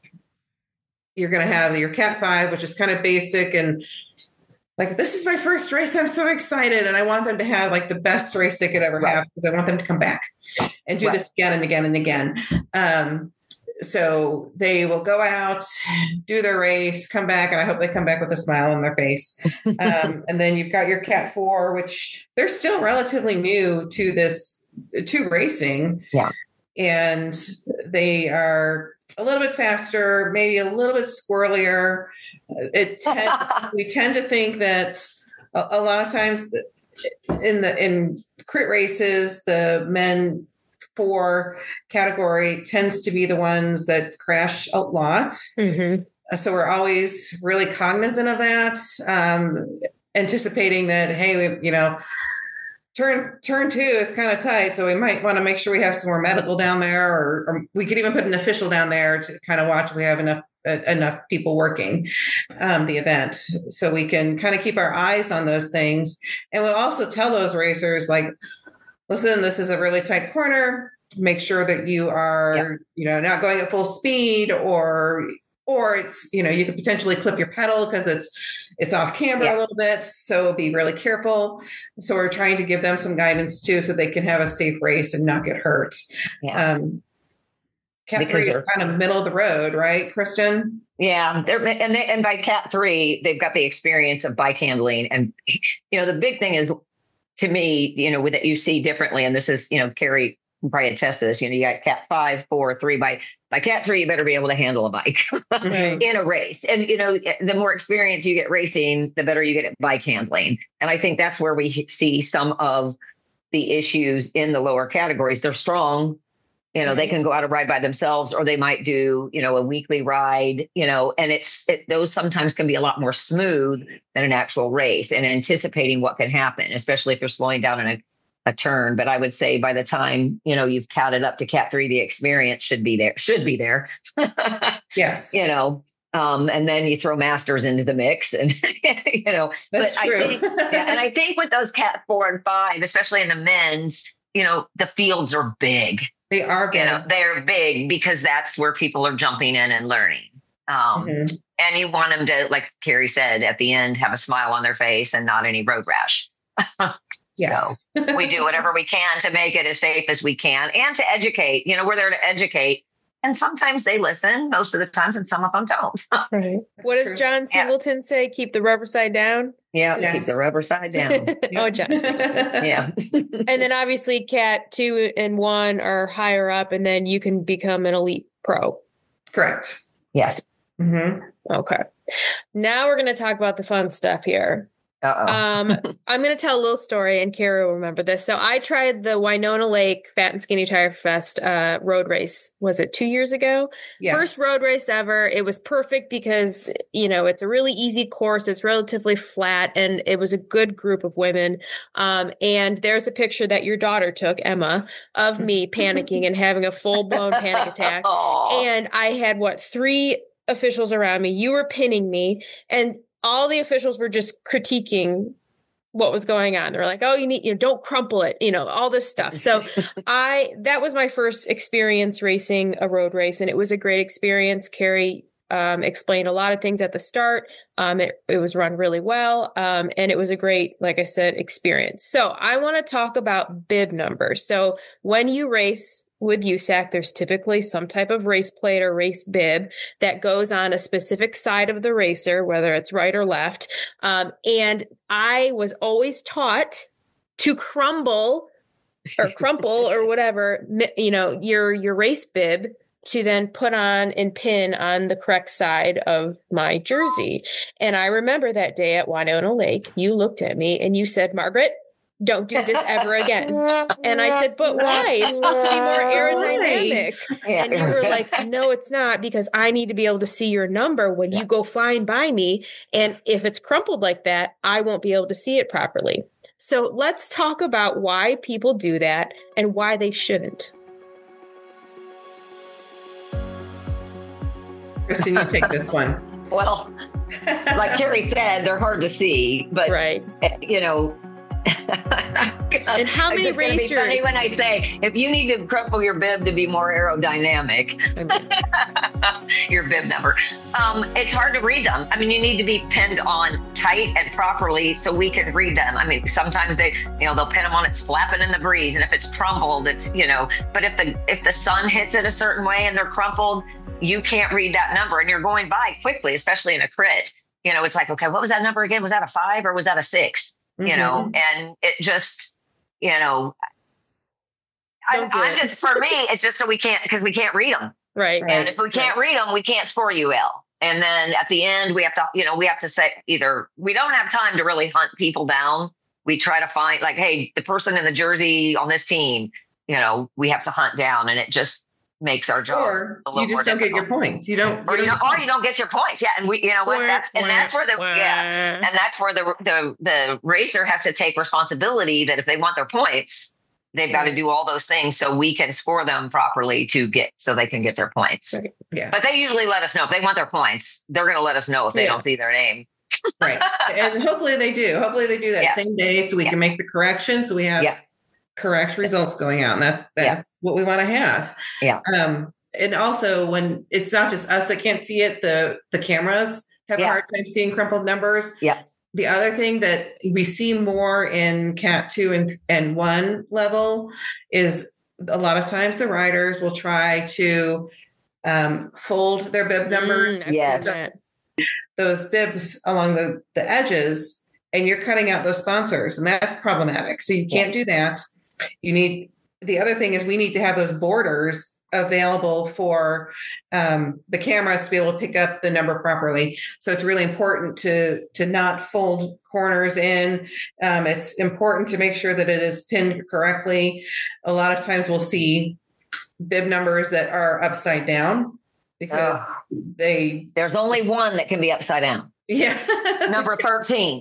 you're going to have your cat five, which is kind of basic. And like, this is my first race. I'm so excited. And I want them to have like the best race they could ever right. have, because I want them to come back and do right. this again and again and again. Um, so they will go out, do their race, come back, and I hope they come back with a smile on their face. Um, and then you've got your cat four, which they're still relatively new to this, to racing. Yeah. And they are a little bit faster, maybe a little bit squirrelier. It tend, we tend to think that a, a lot of times in the in crit races, the men four category tends to be the ones that crash a lot. Mm-hmm. So we're always really cognizant of that, um, anticipating that, hey, we, you know, turn turn two is kind of tight, so we might want to make sure we have some more medical down there, or, or we could even put an official down there to kind of watch if we have enough uh, enough people working um, the event, so we can kind of keep our eyes on those things. And we'll also tell those racers, like, listen, this is a really tight corner. Make sure that you are, yep. you know, not going at full speed, or or it's, you know, you could potentially clip your pedal because it's it's off camber yeah. a little bit. So be really careful. So we're trying to give them some guidance too, so they can have a safe race and not get hurt. Yeah. Um, Cat because three is they're- kind of middle of the road, right, Kristen? Yeah, they're, and they, and by cat three, they've got the experience of bike handling, and you know the big thing is, to me, you know, with that you see differently, and this is, you know, Carrie probably attest to this. You know, you got cat five, four, three. By by cat three, you better be able to handle a bike Right. in a race, and you know, the more experience you get racing, the better you get at bike handling, and I think that's where we see some of the issues in the lower categories. They're strong. You know, they can go out and ride by themselves, or they might do, you know, a weekly ride, you know, and it's, it, those sometimes can be a lot more smooth than an actual race, and anticipating what can happen, especially if you're slowing down in a, a turn. But I would say by the time, you know, you've catted up to cat three, the experience should be there, should be there. Yes. You know, um, and then you throw masters into the mix, and, you know, That's but true. I think, yeah, and I think with those cat four and five, especially in the men's, you know, the fields are big. They are big. You know, they're big because that's where people are jumping in and learning. Um, Mhm. And you want them to, like Carrie said, at the end, have a smile on their face and not any road rash. Yes. So we do whatever we can to make it as safe as we can, and to educate. You know, we're there to educate. And sometimes they listen, most of the times, and some of them don't. Right. What does true. John Singleton say? Keep the rubber side down. Yeah, Yes. keep the rubber side down. Oh, John Singleton. Yeah. And then obviously cat two and one are higher up, and then you can become an elite pro. Correct. Yes. hmm Okay. Now we're going to talk about the fun stuff here. Uh-oh. Um, I'm going to tell a little story, and Kara will remember this. So I tried the Winona Lake Fat and Skinny Tire Fest uh, road race. Was it two years ago? Yes. First road race ever. It was perfect because, you know, it's a really easy course. It's relatively flat, and it was a good group of women. Um, and there's a picture that your daughter took, Emma, of me panicking and having a full blown panic attack. Aw. And I had what, three officials around me. You were pinning me, and all the officials were just critiquing what was going on. They're like, oh, you need, you know, don't crumple it, you know, all this stuff. So I, that was my first experience racing a road race, and it was a great experience. Carrie um, explained a lot of things at the start. Um, it, it was run really well. Um, and it was a great, like I said, experience. So I want to talk about bib numbers. So when you race with U S A C, there's typically some type of race plate or race bib that goes on a specific side of the racer, whether it's right or left. Um, and I was always taught to crumble or crumple or whatever, you know, your, your race bib to then put on and pin on the correct side of my jersey. And I remember that day at Winona Lake, you looked at me and you said, Margaret, don't do this ever again. And I said, but why? It's supposed to be more aerodynamic. Yeah. And you were like, no, it's not, because I need to be able to see your number when you go flying by me. And if it's crumpled like that, I won't be able to see it properly. So let's talk about why people do that and why they shouldn't. Kristen, you take this one. Well, like Carrie said, they're hard to see, but Right. you know. And how many it's gonna be racers? funny when I say, if you need to crumple your bib to be more aerodynamic, your bib number, um, it's hard to read them. I mean, you need to be pinned on tight and properly so we can read them. I mean, sometimes they, you know, they'll pin them on, it's flapping in the breeze, and if it's crumpled, it's, you know. But if the if the sun hits it a certain way and they're crumpled, you can't read that number, and you're going by quickly, especially in a crit. You know, it's like, okay, what was that number again? Was that a five or was that a six? You know, and it just, you know, I, Don't do I'm it. just, for me, it's just so we can't, because we can't read them. Right. And if we can't read them, we can't score U L. And then at the end, we have to, you know, we have to say either we don't have time to really hunt people down. We try to find like, hey, the person in the jersey on this team, you know, we have to hunt down, and it just makes our job Or a little you just more don't get your difficult. points. You don't. Or you, don't don't, or you don't get your points. Yeah. And we, you know what, Wah, that's, and wah, that's where the, wah. yeah. And that's where the, the, the racer has to take responsibility that if they want their points, they've got to do all those things so we can score them properly to get, so they can get their points. Right. Yes. But they usually let us know if they want their points. They're going to let us know if they Yeah. don't see their name. Right. And hopefully they do. Hopefully they do that Yeah. same day so we Yeah. can make the correction. So we have Yeah. correct results going out. And that's, Yeah. that's what we want to have. Yeah. Um, and also when it's not just us that can't see it, the, the cameras have Yeah. a hard time seeing crumpled numbers. Yeah. The other thing that we see more in cat two and, and one level is a lot of times the riders will try to um, fold their bib numbers. Mm, I've Yes. seen that. Those bibs along the, the edges, and you're cutting out those sponsors, and that's problematic. So you can't do that. You need, the other thing is we need to have those borders available for um, the cameras to be able to pick up the number properly. So it's really important to to not fold corners in. Um, it's important to make sure that it is pinned correctly. A lot of times we'll see bib numbers that are upside down because Ugh. they There's only one that can be upside down. yeah Number thirteen.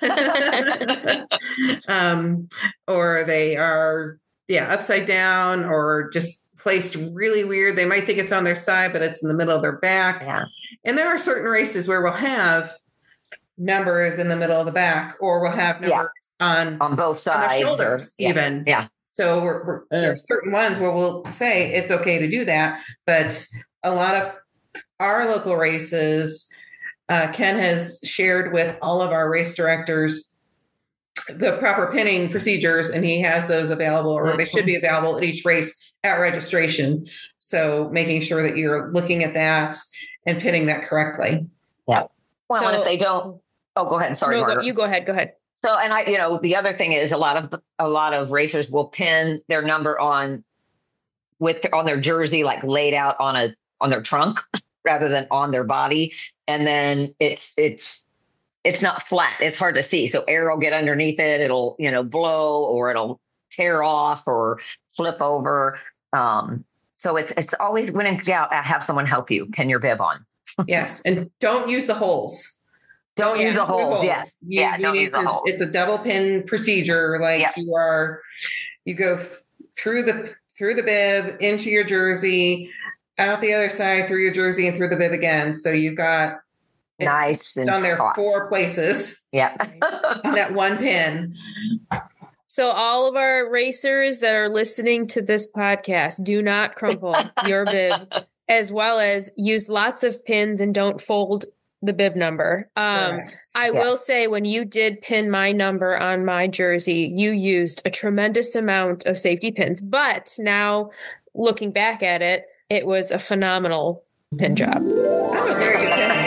um, or they are yeah upside down or just placed really weird. They might think it's on their side, but it's in the middle of their back. Yeah. And there are certain races where we'll have numbers in the middle of the back, or we'll have numbers Yeah. on On both on sides. the shoulders, or- yeah. even. Yeah. So we're, we're, there are certain ones where we'll say it's okay to do that, but a lot of our local races, uh, Ken has shared with all of our race directors the proper pinning procedures, and he has those available, or they should be available at each race at registration. So making sure that you're looking at that and pinning that correctly. Yeah. Well, So- and if they don't, oh, go ahead. Sorry, No, go- Margaret. you go ahead. Go ahead. So, and I, you know, the other thing is a lot of a lot of racers will pin their number on with on their jersey, like laid out on a on their trunk rather than on their body, and then it's it's it's not flat. It's hard to see. So air will get underneath it. It'll you know blow, or it'll tear off or flip over. Um, so it's it's always when in doubt, have someone help you pin your bib on. Yes. And don't use the holes. Don't use the Use holes. Yes. You, yeah. you Don't need use the to, holes. it's a double pin procedure. Like Yep. you are, you go f- through the, through the bib into your jersey, out the other side through your jersey and through the bib again. So you've got it Nice and on there taut. four places Yeah. on that one pin. So all of our racers that are listening to this podcast, do not crumple your bib, as well as use lots of pins and don't fold the bib number. Um, Correct. I Yeah. will say when you did pin my number on my jersey, you used a tremendous amount of safety pins. But now looking back at it, it was a phenomenal pin job. That's a very good pin.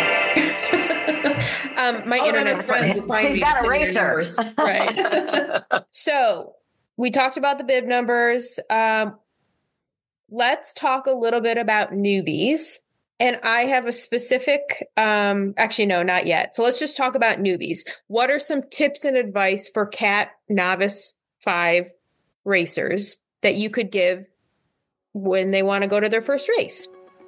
Um, my All of internet's my friends will find She's me got a to pin their racer. numbers. Right. So we talked about the bib numbers. Um, let's talk a little bit about newbies. And I have a specific, um, actually, no, not yet. So let's just talk about newbies. What are some tips and advice for Cat Novice five racers that you could give when they want to go to their first race?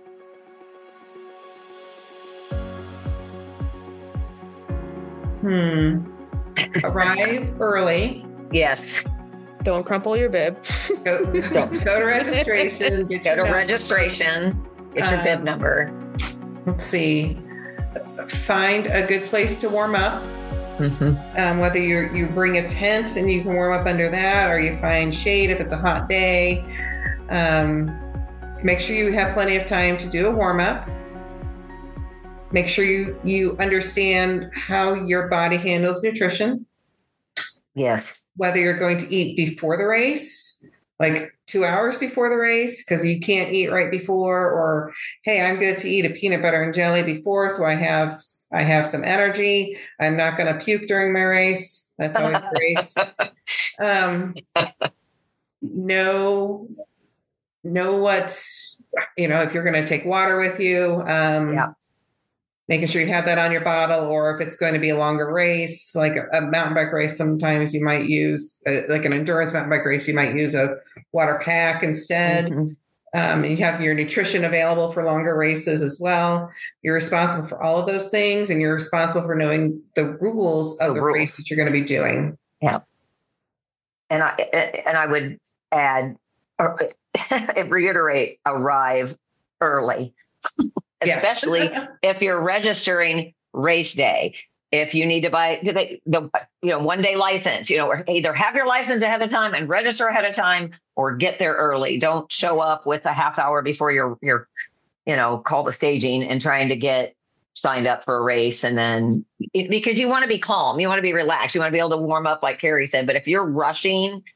Hmm. Arrive early. Yes. Don't crumple your bib. Go, go to registration. Get Go your to number. registration. Get your bib Um, number. Let's see. Find a good place to warm up. Mm-hmm. Um, whether you you bring a tent and you can warm up under that, or you find shade if it's a hot day. Um, make sure you have plenty of time to do a warm up. Make sure you you understand how your body handles nutrition. Yes. Whether you're going to eat before the race, like two hours before the race, because you can't eat right before, or hey, I'm good to eat a peanut butter and jelly before, so I have I have some energy. I'm not going to puke during my race. That's always great. Um, know know what you know if you're going to take water with you. Um, Yeah. Making sure you have that on your bottle, or if it's going to be a longer race, like a, a mountain bike race, sometimes you might use, uh, like an endurance mountain bike race, you might use a water pack instead. Mhm. Um, and you have your nutrition available for longer races as well. You're responsible for all of those things, and you're responsible for knowing the rules of The the, rules. race that you're going to be doing. Yeah. And I and I would add or reiterate, arrive early. Yes. Especially if you're registering race day. If you need to buy the, the you know one day license, you know, or either have your license ahead of time and register ahead of time, or get there early. Don't show up with a half hour before your your you know call to staging and trying to get signed up for a race, and then it, because you want to be calm, you want to be relaxed, you want to be able to warm up like Carrie said. But if you're rushing,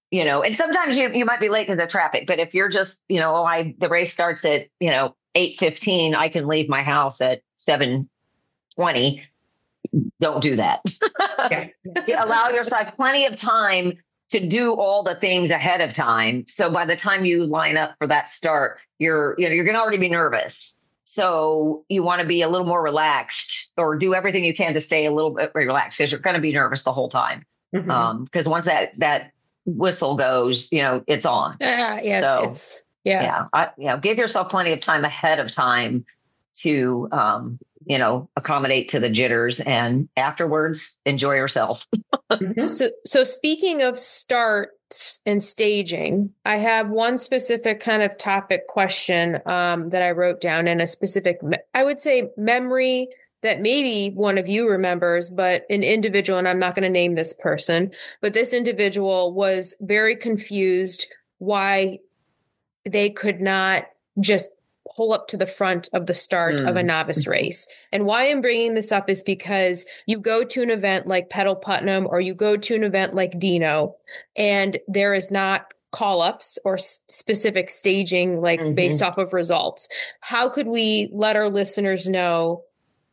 you know, and sometimes you, you might be late because of traffic, but if you're just, you know, oh, I, the race starts at, you know, eight fifteen, I can leave my house at seven twenty. Don't do that. Yeah. Allow yourself plenty of time to do all the things ahead of time. So by the time you line up for that start, you're, you know, you're going to already be nervous. So you want to be a little more relaxed, or do everything you can to stay a little bit relaxed, because you're going to be nervous the whole time. Mm-hmm. Um, because once that, that whistle goes, you know, it's on. Uh, yeah. So, it's, it's yeah. Yeah. I, you know, give yourself plenty of time ahead of time to, um, you know, accommodate to the jitters, and afterwards enjoy yourself. Mm-hmm. So, so speaking of starts and staging, I have one specific kind of topic question um, that I wrote down, in a specific, I would say, memory that maybe one of you remembers, but an individual, and I'm not going to name this person, but this individual was very confused why they could not just pull up to the front of the start mm. of a novice race. And why I'm bringing this up is because you go to an event like Pedal Putnam, or you go to an event like Dino, and there is not call-ups or s- specific staging, like mm-hmm. based off of results. How could we let our listeners know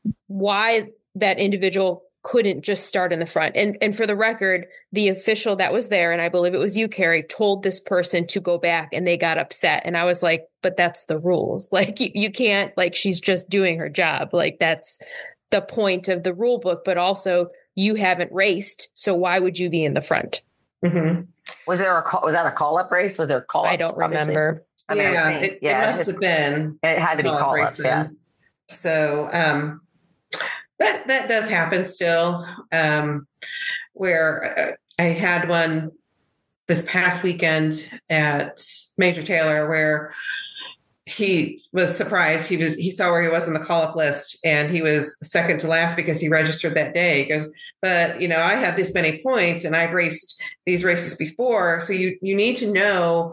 why that individual couldn't just start in the front? And and for the record, the official that was there, and I believe it was you, Carrie, told this person to go back, and they got upset. And I was like, but that's the rules. Like, you, you can't, like, she's just doing her job. Like, that's the point of the rule book, but also you haven't raced. So why would you be in the front? Mm-hmm. Was there a call, was that a call up race? Was there call ups? I don't remember. I mean, yeah, I think, it, yeah, it must have been. It had to be call ups. Yeah. So, um, That that does happen still, um, where uh, I had one this past weekend at Major Taylor, where he was surprised. He was he saw where he was in the call up list, and he was second to last because he registered that day. He goes, but you know, I have this many points, and I've raced these races before, so you you need to know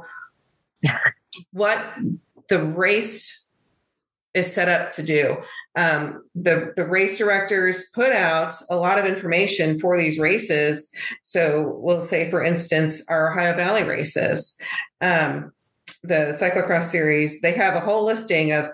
what the race is set up to do. Um, the, the race directors put out a lot of information for these races. So we'll say, for instance, our Ohio Valley races, um, the cyclocross series, they have a whole listing of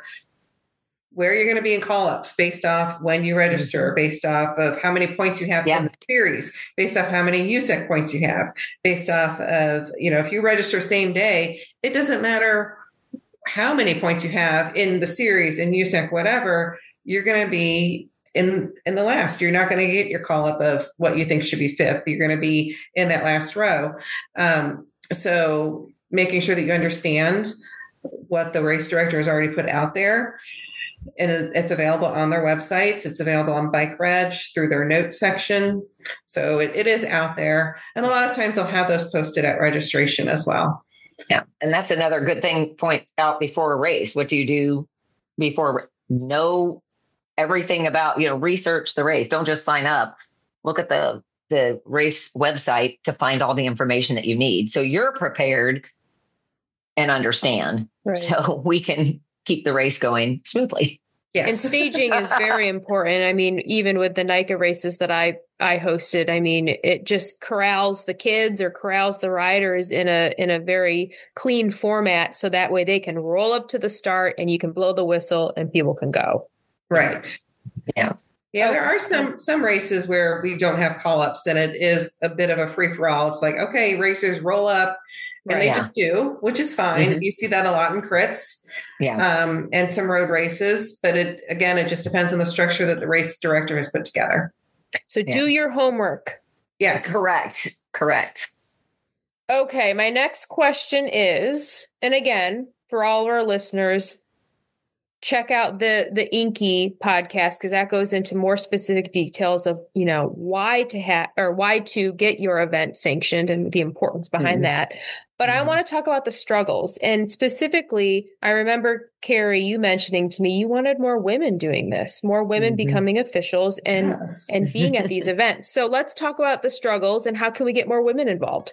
where you're going to be in call-ups based off when you register, based off of how many points you have yeah. in the series, based off how many U S A C points you have, based off of, you know, if you register same day, it doesn't matter how many points you have in the series, in U S A C, whatever, you're going to be in in the last. You're not going to get your call up of what you think should be fifth. You're going to be in that last row. Um, so making sure that you understand what the race director has already put out there. And it's available on their websites. It's available on Bike Reg through their notes section. So it, it is out there. And a lot of times they'll have those posted at registration as well. Yeah. And that's another good thing, point out before a race. What do you do before? Know everything about, you know, research the race. Don't just sign up. Look at the, the race website to find all the information that you need. So you're prepared and understand. Right. So we can keep the race going smoothly. Yes. And staging is very important. I mean, even with the NICA races that I, I hosted, I mean, it just corrals the kids or corrals the riders in a, in a very clean format. So that way they can roll up to the start and you can blow the whistle and people can go. Right. Yeah. Yeah. There are some, some races where we don't have call ups, and it is a bit of a free for all. It's like, okay, racers roll up. And right, they yeah. just do, which is fine. Mm-hmm. You see that a lot in crits, yeah, um, and some road races. But it again, it just depends on the structure that the race director has put together. So yeah. do your homework. Yes, correct, correct. Okay, my next question is, and again, for all of our listeners, check out the the Inky podcast, because that goes into more specific details of, you know, why to have or why to get your event sanctioned and the importance behind mm-hmm. that. But mm-hmm. I want to talk about the struggles. And specifically, I remember, Carrie, you mentioning to me, you wanted more women doing this, more women mm-hmm. becoming officials and, yes. and being at these events. So let's talk about the struggles and how can we get more women involved?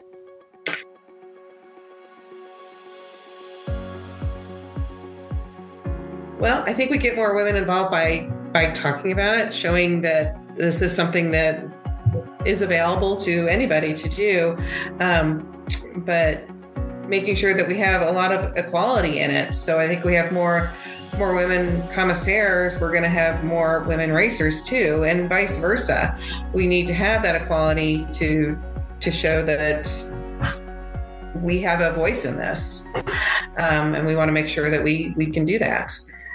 Well, I think we get more women involved by by talking about it, showing that this is something that is available to anybody to do. Um, but making sure that we have a lot of equality in it. So I think we have more more women commissaires, we're going to have more women racers too, and vice versa. We need to have that equality to to show that we have a voice in this, um, and we want to make sure that we we can do that.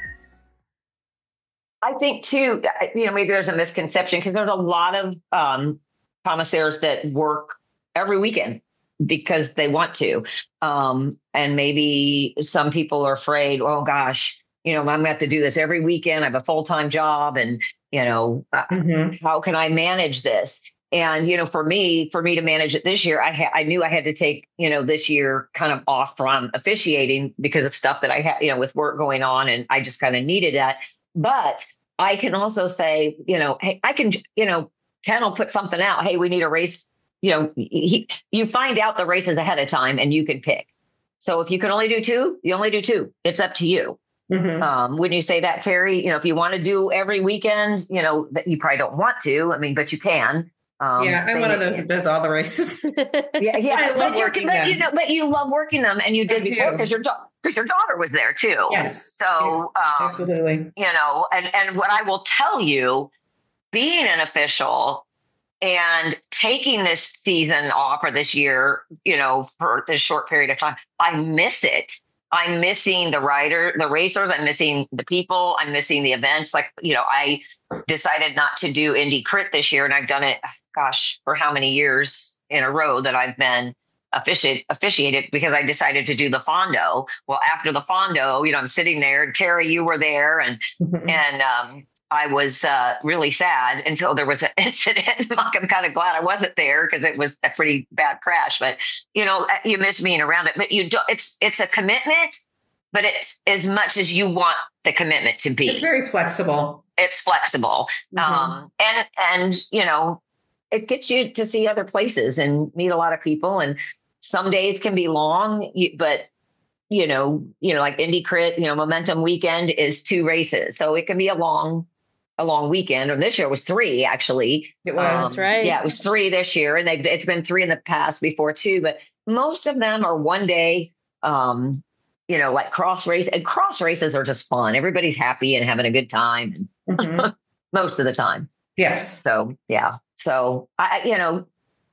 I think too, you know, maybe there's a misconception because there's a lot of um, commissaires that work every weekend because they want to. Um, and maybe some people are afraid, oh gosh, you know, I'm going to have to do this every weekend. I have a full-time job and, you know, mm-hmm. how can I manage this? And, you know, for me, for me to manage it this year, I ha- I knew I had to take, you know, this year kind of off from officiating because of stuff that I had, you know, with work going on. And I just kind of needed that. But I can also say, you know, hey, I can, you know, Ken will put something out. Hey, we need a race. You know, he, you find out the races ahead of time and you can pick. So if you can only do two, you only do two. It's up to you. Mm-hmm. Um, when you say that, Carrie, you know, if you want to do every weekend, you know, that you probably don't want to. I mean, but you can. Um, yeah, I'm one of those that does all the races. yeah, yeah. I love but, working but them. you know, but you love working them, and you did before because your daughter, because your daughter was there too. Yes. So yeah, um, absolutely. You know, and and what I will tell you, being an official and taking this season off or this year, you know, for this short period of time, I miss it. I'm missing the rider, the racers. I'm missing the people. I'm missing the events. Like, you know, I decided not to do Indy Crit this year, and I've done it, gosh, for how many years in a row that I've been officiate, officiated because I decided to do the Fondo. Well, after the Fondo, you know, I'm sitting there, and Carrie, you were there, and mm-hmm. and um, I was uh, really sad until there was an incident. I'm kind of glad I wasn't there because it was a pretty bad crash. But you know, you miss being around it. But you do, it's it's a commitment, but it's as much as you want the commitment to be. It's very flexible. It's flexible, mm-hmm. um, and and you know, it gets you to see other places and meet a lot of people. And some days can be long, but you know, you know, like Indy Crit, you know, Momentum Weekend is two races, so it can be a long. a long weekend, or this year was three, actually. It was, um, That's right. Yeah, it was three this year, and they've, it's been three in the past before too, but most of them are one day, um, you know, like cross race, and cross races are just fun. Everybody's happy and having a good time mm-hmm. most of the time. Yes. So, yeah. So, I, you know,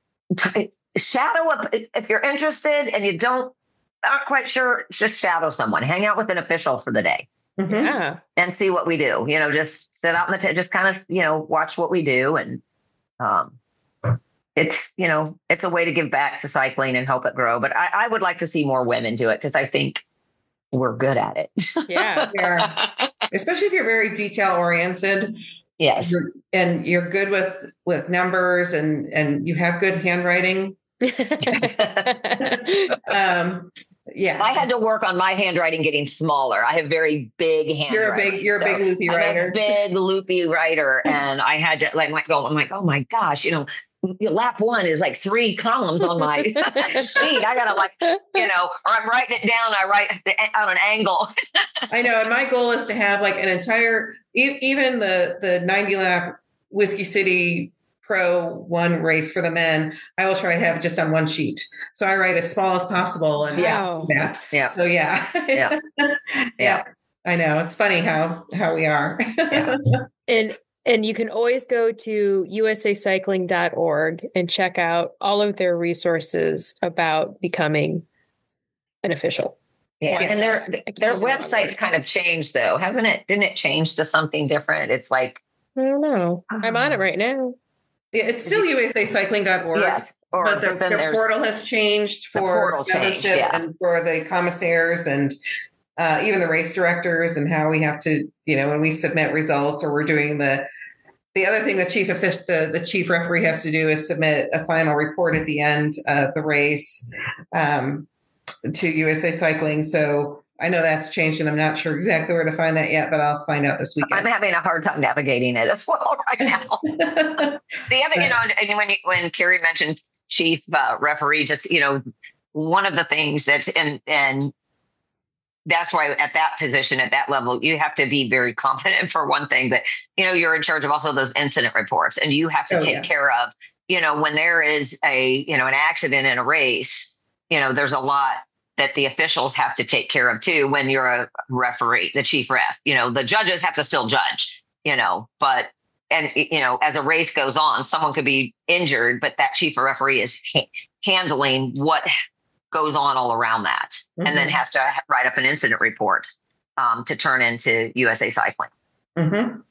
t- shadow up, if you're interested and you don't, not quite sure, just shadow someone, hang out with an official for the day. Mm-hmm. Yeah. And see what we do, you know, just sit out in the, t- just kind of, you know, watch what we do. And um, it's, you know, it's a way to give back to cycling and help it grow. But I, I would like to see more women do it because I think we're good at it. Yeah. We are. Especially if you're very detail oriented. Yes. You're, and you're good with, with numbers and, and you have good handwriting. um, Yeah, I had to work on my handwriting getting smaller. I have very big handwriting. You're a big, you're a big loopy I'm writer. a big loopy writer, and I had to like, go. I'm like, oh my gosh, you know, lap one is like three columns on my sheet. I gotta like, you know, or I'm writing it down. I write on an angle. I know, and my goal is to have like an entire, even the the ninety lap Whiskey City Pro one race for the men, I will try to have it just on one sheet. So I write as small as possible. And yeah, that. yeah. So yeah. yeah, yeah. I know, it's funny how how we are. Yeah. And and you can always go to U S A cycling dot org and check out all of their resources about becoming an official. Yeah, Yes. and their their website's kind of changed though, hasn't it? Didn't it change to something different? It's like I don't know. I'm on it right now. Yeah, it's still U S A cycling dot org. Yes. Or, but the, but the portal has changed for membership changed, yeah. and for the commissaires and uh, even the race directors and how we have to, you know, when we submit results or we're doing the, the other thing the chief offic- the, the chief referee has to do is submit a final report at the end of the race um, to U S A Cycling. So I know that's changed and I'm not sure exactly where to find that yet, but I'll find out this weekend. I'm having a hard time navigating it as well right now. the other, you know, and when, when Carrie mentioned chief uh, referee, just, you know, one of the things that's, and, and that's why at that position, at that level, you have to be very confident for one thing, but, you know, you're in charge of also those incident reports and you have to oh, take yes. care of, you know, when there is a, you know, an accident in a race, you know, there's a lot that the officials have to take care of too when you're a referee, the chief ref. You know, the judges have to still judge, you know, but, and, you know, as a race goes on, someone could be injured, but that chief referee is ha- handling what goes on all around that, mm-hmm. and then has to write up an incident report um, to turn into U S A Cycling. Mm-hmm.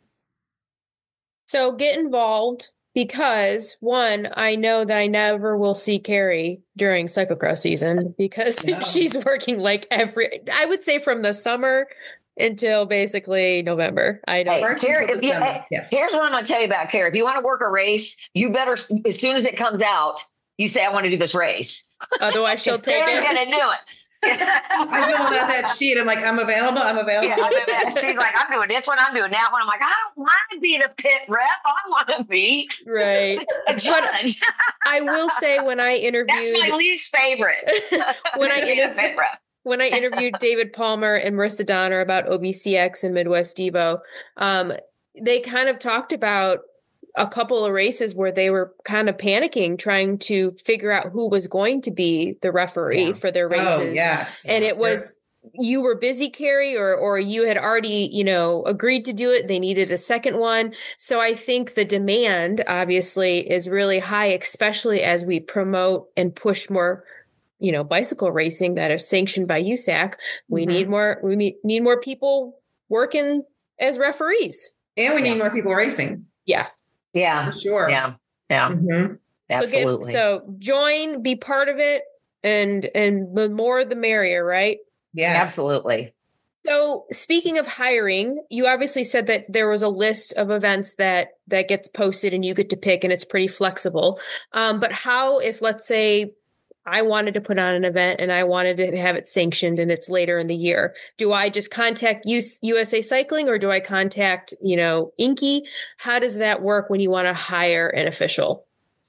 So get involved, because one, I know that I never will see Carrie during cyclocross season, because no. she's working like every, I would say from the summer until basically November. I don't. Hey, Carrie, if you, hey, yes. Here's what I'm going to tell you about Carrie. If you want to work a race, you better, as soon as it comes out, you say, I want to do this race. Otherwise she'll take Carrie's it. going to do it. I filled out that sheet. I'm like, I'm available. I'm available. Yeah, I'm available. She's like, I'm doing this one. I'm doing that one. I'm like, I don't want to be the pit rep. I want to be right. a judge. I will say, when I interviewed, that's my least favorite. when I interviewed, when I interviewed David Palmer and Marissa Donner about O B C X and Midwest Devo, um, they kind of talked about a couple of races where they were kind of panicking, trying to figure out who was going to be the referee yeah. for their races. Oh, yes. And it was, you were busy, Carrie, or, or you had already, you know, agreed to do it. They needed a second one. So I think the demand obviously is really high, especially as we promote and push more, you know, bicycle racing that is sanctioned by U S A C. We mm-hmm. need more, we need more people working as referees. And we yeah. need more people racing. Yeah. Yeah. For sure. Yeah. Yeah. Mm-hmm. Absolutely. So, get, so join, be part of it, and and the more the merrier, right? Yeah. Absolutely. So speaking of hiring, you obviously said that there was a list of events that that gets posted and you get to pick, and it's pretty flexible. Um, but how, if let's say I wanted to put on an event and I wanted to have it sanctioned and it's later in the year, do I just contact U S A Cycling, or do I contact, you know, Inky? How does that work when you want to hire an official?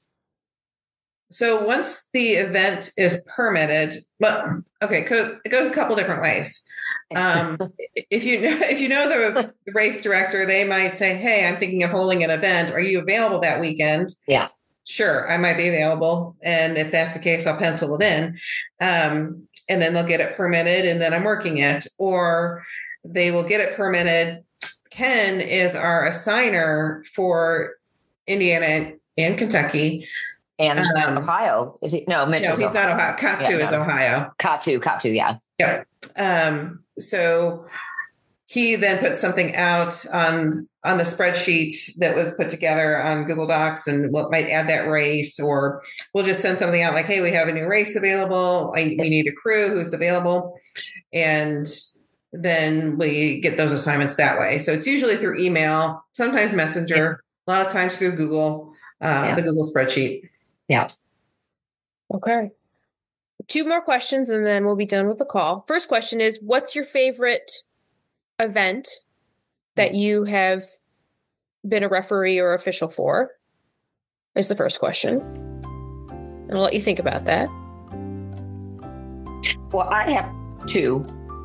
So once the event is permitted, well, okay, it goes a couple different ways. Um, if you know, if you know the, the race director, they might say, hey, I'm thinking of holding an event. Are you available that weekend? Yeah. Sure, I might be available. And if that's the case, I'll pencil it in. Um, and then they'll get it permitted, and then I'm working it. Or they will get it permitted. Ken is our assigner for Indiana and Kentucky. And um, Ohio. Is he? No, Mitchell's No, he's Ohio. not Ohio. Katsu yeah, no. is Ohio. Katsu, Katsu, yeah. Yeah. Um, so he then put something out on on the spreadsheet that was put together on Google Docs, and what might add that race, or we'll just send something out like, hey, we have a new race available. I, we need a crew who's available. And then we get those assignments that way. So it's usually through email, sometimes Messenger, yeah. a lot of times through Google, uh, yeah. the Google spreadsheet. Yeah. Okay. Two more questions and then we'll be done with the call. First question is, what's your favorite event that you have been a referee or official for? Is the first question. And I'll let you think about that. Well, I have two.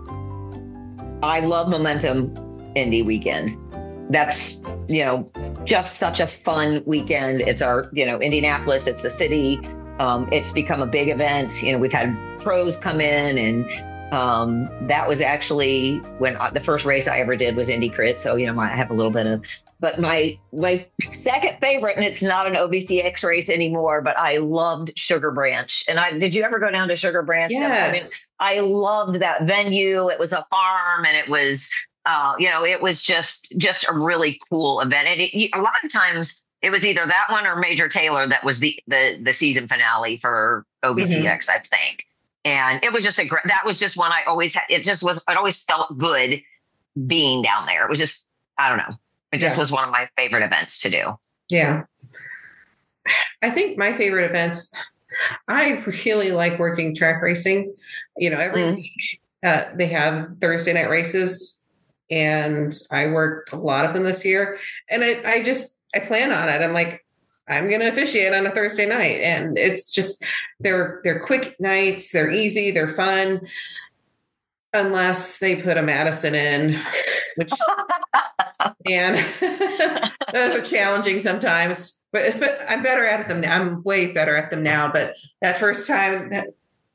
I love Momentum Indy Weekend. That's, you know, just such a fun weekend. It's our, you know, Indianapolis, it's the city. Um, it's become a big event. You know, we've had pros come in, and um, that was actually when I, the first race I ever did was Indy Crit. So, you know, I have a little bit of, but my, my second favorite, and it's not an O B C X race anymore, but I loved Sugar Branch. And I, did you ever go down to Sugar Branch? Yes. I mean, I loved that venue. It was a farm, and it was, uh, you know, it was just, just a really cool event. And it, a lot of times it was either that one or Major Taylor that was the, the, the season finale for O B C X, mm-hmm. I think. And it was just a great, that was just one I always had. It just was, it always felt good being down there. It was just, I don't know. It just yeah. was one of my favorite events to do. Yeah. I think my favorite events, I really like working track racing. You know, every mm. week uh, they have Thursday night races, and I worked a lot of them this year. And I, I just, I plan on it. I'm like, I'm going to officiate on a Thursday night. And it's just, they're, they're quick nights. They're easy. They're fun. Unless they put a Madison in, which, and those are challenging sometimes, but it's, I'm better at them now. I'm way better at them now. But that first time, that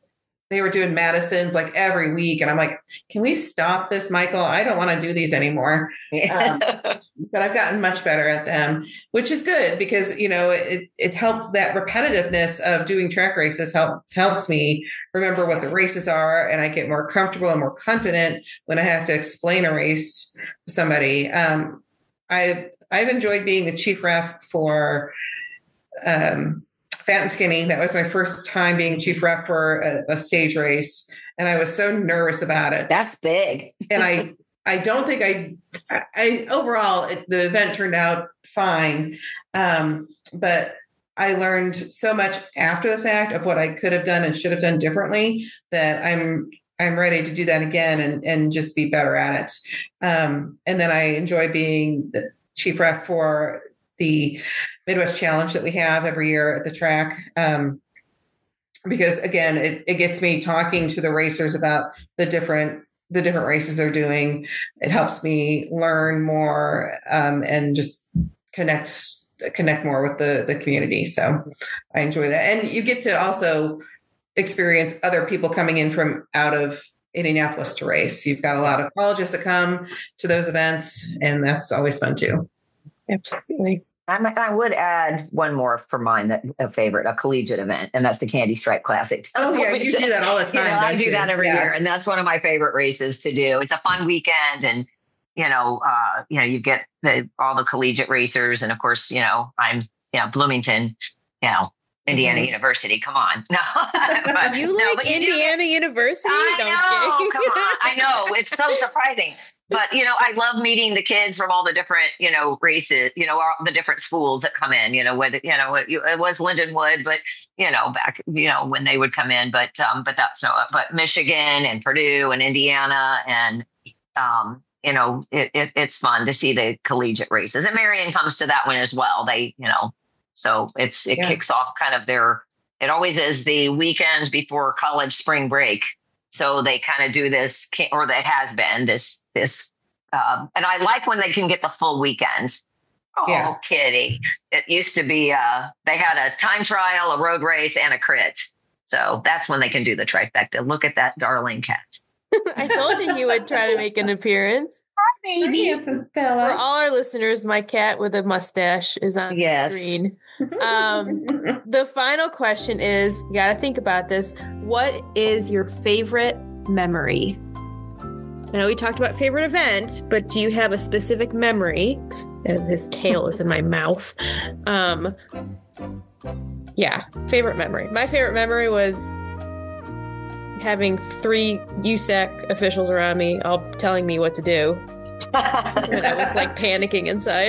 they were doing Madison's like every week. And I'm like, can we stop this, Michael? I don't want to do these anymore. Um, but I've gotten much better at them, which is good because, you know, it, it helped that repetitiveness of doing track races helps, helps me remember what the races are. And I get more comfortable and more confident when I have to explain a race to somebody. Um, I've, I've enjoyed being the chief ref for, um, Fat and Skinny. That was my first time being chief ref for a, a stage race. And I was so nervous about it. That's big. and I, I don't think I, I overall, it, the event turned out fine. Um, but I learned so much after the fact of what I could have done and should have done differently that I'm, I'm ready to do that again and, and just be better at it. Um, and then I enjoy being the chief ref for the Midwest Challenge that we have every year at the track. Um, because again, it, it gets me talking to the racers about the different, the different races they're doing. It helps me learn more, um, and just connect, connect more with the, the community. So I enjoy that. And you get to also experience other people coming in from out of Indianapolis to race. You've got a lot of colleges that come to those events, and that's always fun too. Absolutely. I, might, I would add one more for mine, that a favorite, a collegiate event, and that's the Candy Stripe Classic. Oh yeah, you do that all the time. You know, I do you? that every yes. year, and that's one of my favorite races to do. It's a fun weekend, and you know, uh, you know, you get the, all the collegiate racers, and of course, you know, I'm, you know, Bloomington, you know, Indiana mm-hmm. University. Come on, no, but, you like no, but you Indiana get, University? I Don't know. Come on, I know. It's so surprising. But, you know, I love meeting the kids from all the different, you know, races, you know, all the different schools that come in, you know, whether, you know, it, it was Lindenwood, but, you know, back, you know, when they would come in, but, um, but that's no, but Michigan and Purdue and Indiana and, um, you know, it, it, it's fun to see the collegiate races, and Marion comes to that one as well. They, you know, so it's, it yeah. kicks off kind of their, it always is the weekend before college spring break. So they kind of do this, or that has been this, this, um, and I like when they can get the full weekend. Oh, yeah. Kitty. It used to be, uh, they had a time trial, a road race, and a crit. So that's when they can do the trifecta. Look at that darling cat. I told you he would try to make an appearance. Hi, baby. For all our listeners, my cat with a mustache is on yes. the screen. Um, the final question is, you got to think about this. What is your favorite memory? I know we talked about favorite event, but do you have a specific memory? As his tail is in my mouth. Um, yeah, favorite memory. My favorite memory was having three U S A C officials around me, all telling me what to do. And I was like panicking inside.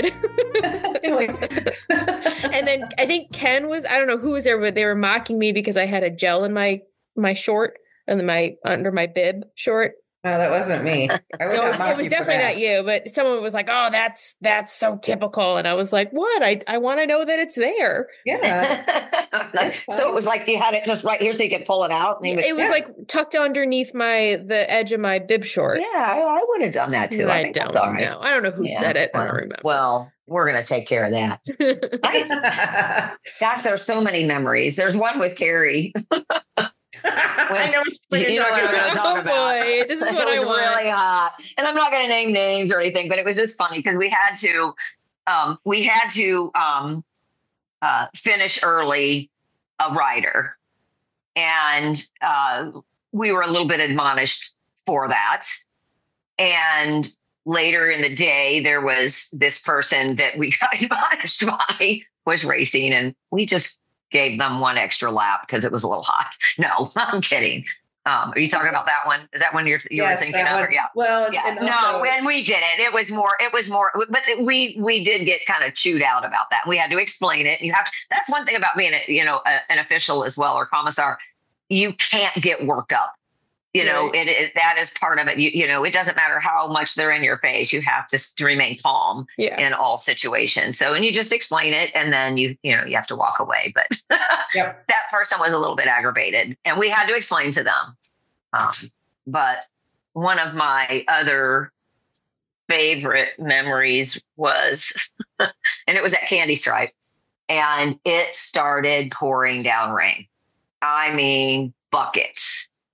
And then I think Ken was, I don't know who was there, but they were mocking me because I had a gel in my, my short and my, under my bib short. No, that wasn't me. I would no, not it was, mock it was you definitely not you, but someone was like, oh, that's, that's so typical. And I was like, what? I, I want to know that it's there. Yeah. So it was like you had it just right here so you could pull it out. And was, it was yeah. like tucked underneath my, the edge of my bib short. Yeah, I, I would have done that too. I, I don't right. know. I don't know who yeah. said it. Well, I don't remember. Well, we're going to take care of that. I, gosh, there's so many memories. There's one with Carrie. I know what you're you talking know what about. Oh boy, this is what it I was want. Really hot, and I'm not going to name names or anything, but it was just funny because we had to, um, we had to um, uh, finish early a rider, and uh, we were a little bit admonished for that. And later in the day, there was this person that we got admonished by was racing, and we just gave them one extra lap because it was a little hot. No, I'm kidding. Um, are you talking about that one? Is that one you're you yes, were thinking of? One, yeah. Well, yeah. And also, no, and we didn't. It was more. It was more. But we we did get kind of chewed out about that. We had to explain it. You have to, that's one thing about being a, you know a, an official as well, or commissar. You can't get worked up. You know, right. it, it that is part of it. You, you know, it doesn't matter how much they're in your face. You have to, to remain calm yeah. in all situations. So, and you just explain it, and then you, you know, you have to walk away. But yep. that person was a little bit aggravated, and we had to explain to them. Um, but one of my other favorite memories was, and it was at Candy Stripe, and it started pouring down rain. I mean, buckets.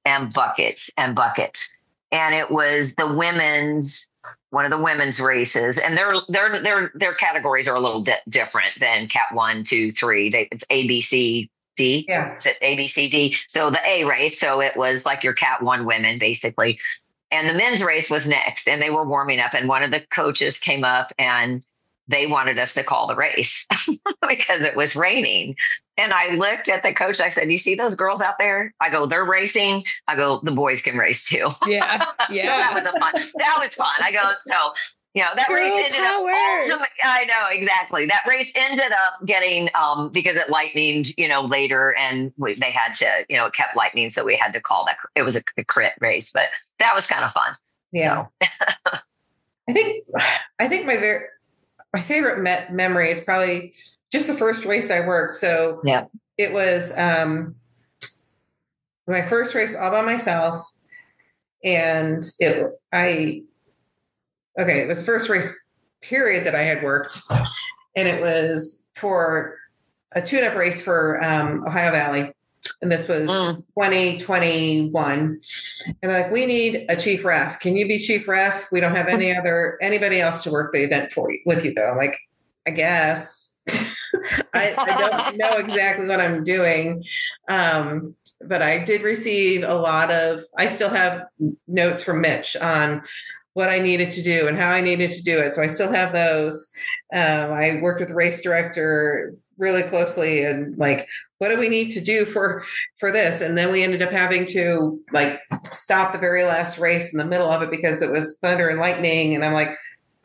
and buckets and buckets. And it was the women's, one of the women's races. And their their their their categories are a little di- different than Cat one, two, three. They, it's A, B, C, D. Yes. A, B, C, D. So the A race. So it was like your Cat one women, basically. And the men's race was next. And they were warming up. And one of the coaches came up and they wanted us to call the race because it was raining. And I looked at the coach. I said, you see those girls out there? I go, they're racing. I go, the boys can race too. Yeah. Yeah. So that was a fun. That was fun. I go, so, you know, that Girl race ended power. up. Ultimate, I know, exactly. That race ended up getting, um, because it lightninged, you know, later and we, they had to, you know, it kept lightning. So we had to call that. It was a, a crit race, but that was kind of fun. Yeah. So. I think, I think my very, my favorite me- memory is probably just the first race I worked. So yeah, it was um, my first race all by myself. And it, I, okay, it was the first race period that I had worked. And it was for a tune-up race for um, Ohio Valley. And this was mm. twenty twenty-one. And they're like, we need a chief ref. Can you be chief ref? We don't have any other, anybody else to work the event for you with you though. I'm like, I guess. I, I don't know exactly what I'm doing. Um, but I did receive a lot of, I still have notes from Mitch on what I needed to do and how I needed to do it. So I still have those. Um, I worked with the race director really closely and like, what do we need to do for, for this? And then we ended up having to like stop the very last race in the middle of it because it was thunder and lightning. And I'm like,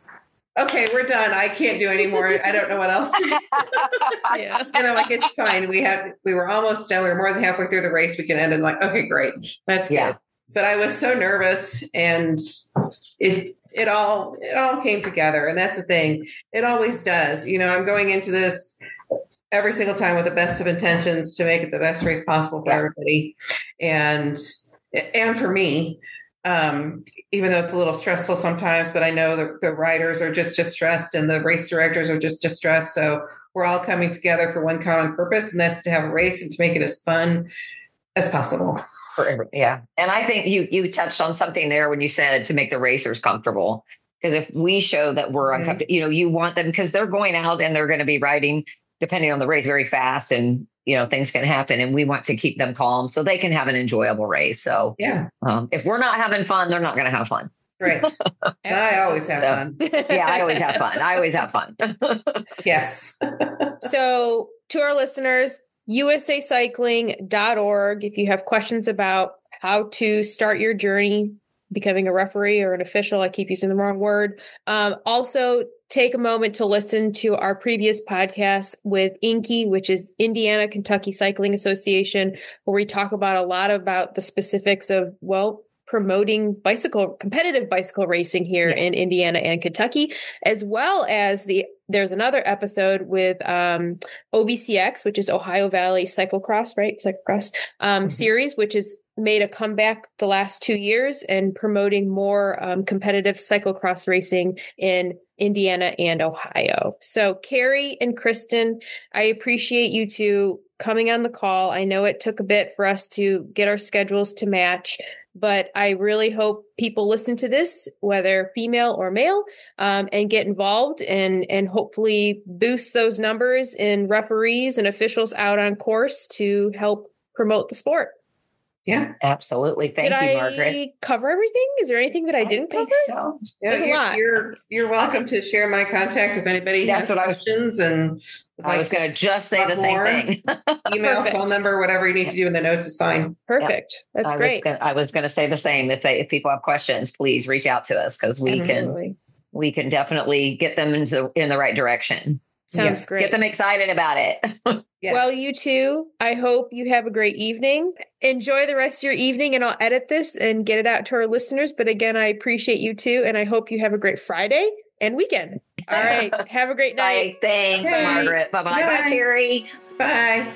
okay, we're done. I can't do anymore. I don't know what else to do. Yeah. And I'm like, it's fine. We had, we were almost done. We were more than halfway through the race. We can end and like, okay, great. That's yeah. good. But I was so nervous and it, it all, it all came together. And that's the thing. It always does. You know, I'm going into this every single time with the best of intentions to make it the best race possible for yeah. everybody. And, and for me, um, even though it's a little stressful sometimes, but I know the, the riders are just distressed and the race directors are just distressed. So we're all coming together for one common purpose, and that's to have a race and to make it as fun as possible. For, yeah. And I think you, you touched on something there when you said to make the racers comfortable. Because if we show that we're mm-hmm. uncomfortable, you know, you want them because they're going out and they're going to be riding, depending on the race, very fast and, you know, things can happen and we want to keep them calm so they can have an enjoyable race. So yeah, um, if we're not having fun, they're not going to have fun. Right. And I always have so, fun. Yeah, I always have fun. I always have fun. Yes. So to our listeners, U S A cycling dot org, if you have questions about how to start your journey becoming a referee or an official, I keep using the wrong word. Um, also, take a moment to listen to our previous podcast with I N C Y, which is Indiana Kentucky Cycling Association, where we talk about a lot about the specifics of, well, promoting bicycle, competitive bicycle racing here yeah. in Indiana and Kentucky, as well as the, there's another episode with um, O B C X, which is Ohio Valley Cyclocross, right? Cyclocross um, mm-hmm. series, which is made a comeback the last two years and promoting more um, competitive cyclocross racing in Indiana and Ohio. So Carrie and Kristen, I appreciate you two coming on the call. I know it took a bit for us to get our schedules to match, but I really hope people listen to this, whether female or male, um, and get involved and, and hopefully boost those numbers in referees and officials out on course to help promote the sport. Yeah, absolutely. Thank Did you, I Margaret. Cover everything? Is there anything that I, I didn't cover? So. Yeah, There's a you're, lot. You're, you're welcome to share my contact if anybody That's has what questions. I was, and I like was going to just say the same more, thing. Email, Perfect. phone number, whatever you need to do in the notes is fine. Perfect. Yep. That's I great. Was gonna, I was going to say the same. If they, if people have questions, please reach out to us because we Absolutely. can we can definitely get them into in the right direction. Sounds yes. great. Get them excited about it. Yes. Well, you too. I hope you have a great evening. Enjoy the rest of your evening, and I'll edit this and get it out to our listeners. But again, I appreciate you too, and I hope you have a great Friday and weekend. All right. Have a great night. Bye. Thanks, Okay. Margaret. Bye-bye. Bye, Bye Carrie. Bye.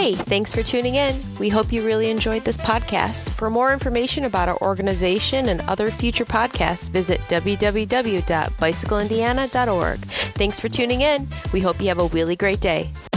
Hey, thanks for tuning in. We hope you really enjoyed this podcast. For more information about our organization and other future podcasts, visit w w w dot bicycle indiana dot org. Thanks for tuning in. We hope you have a really great day.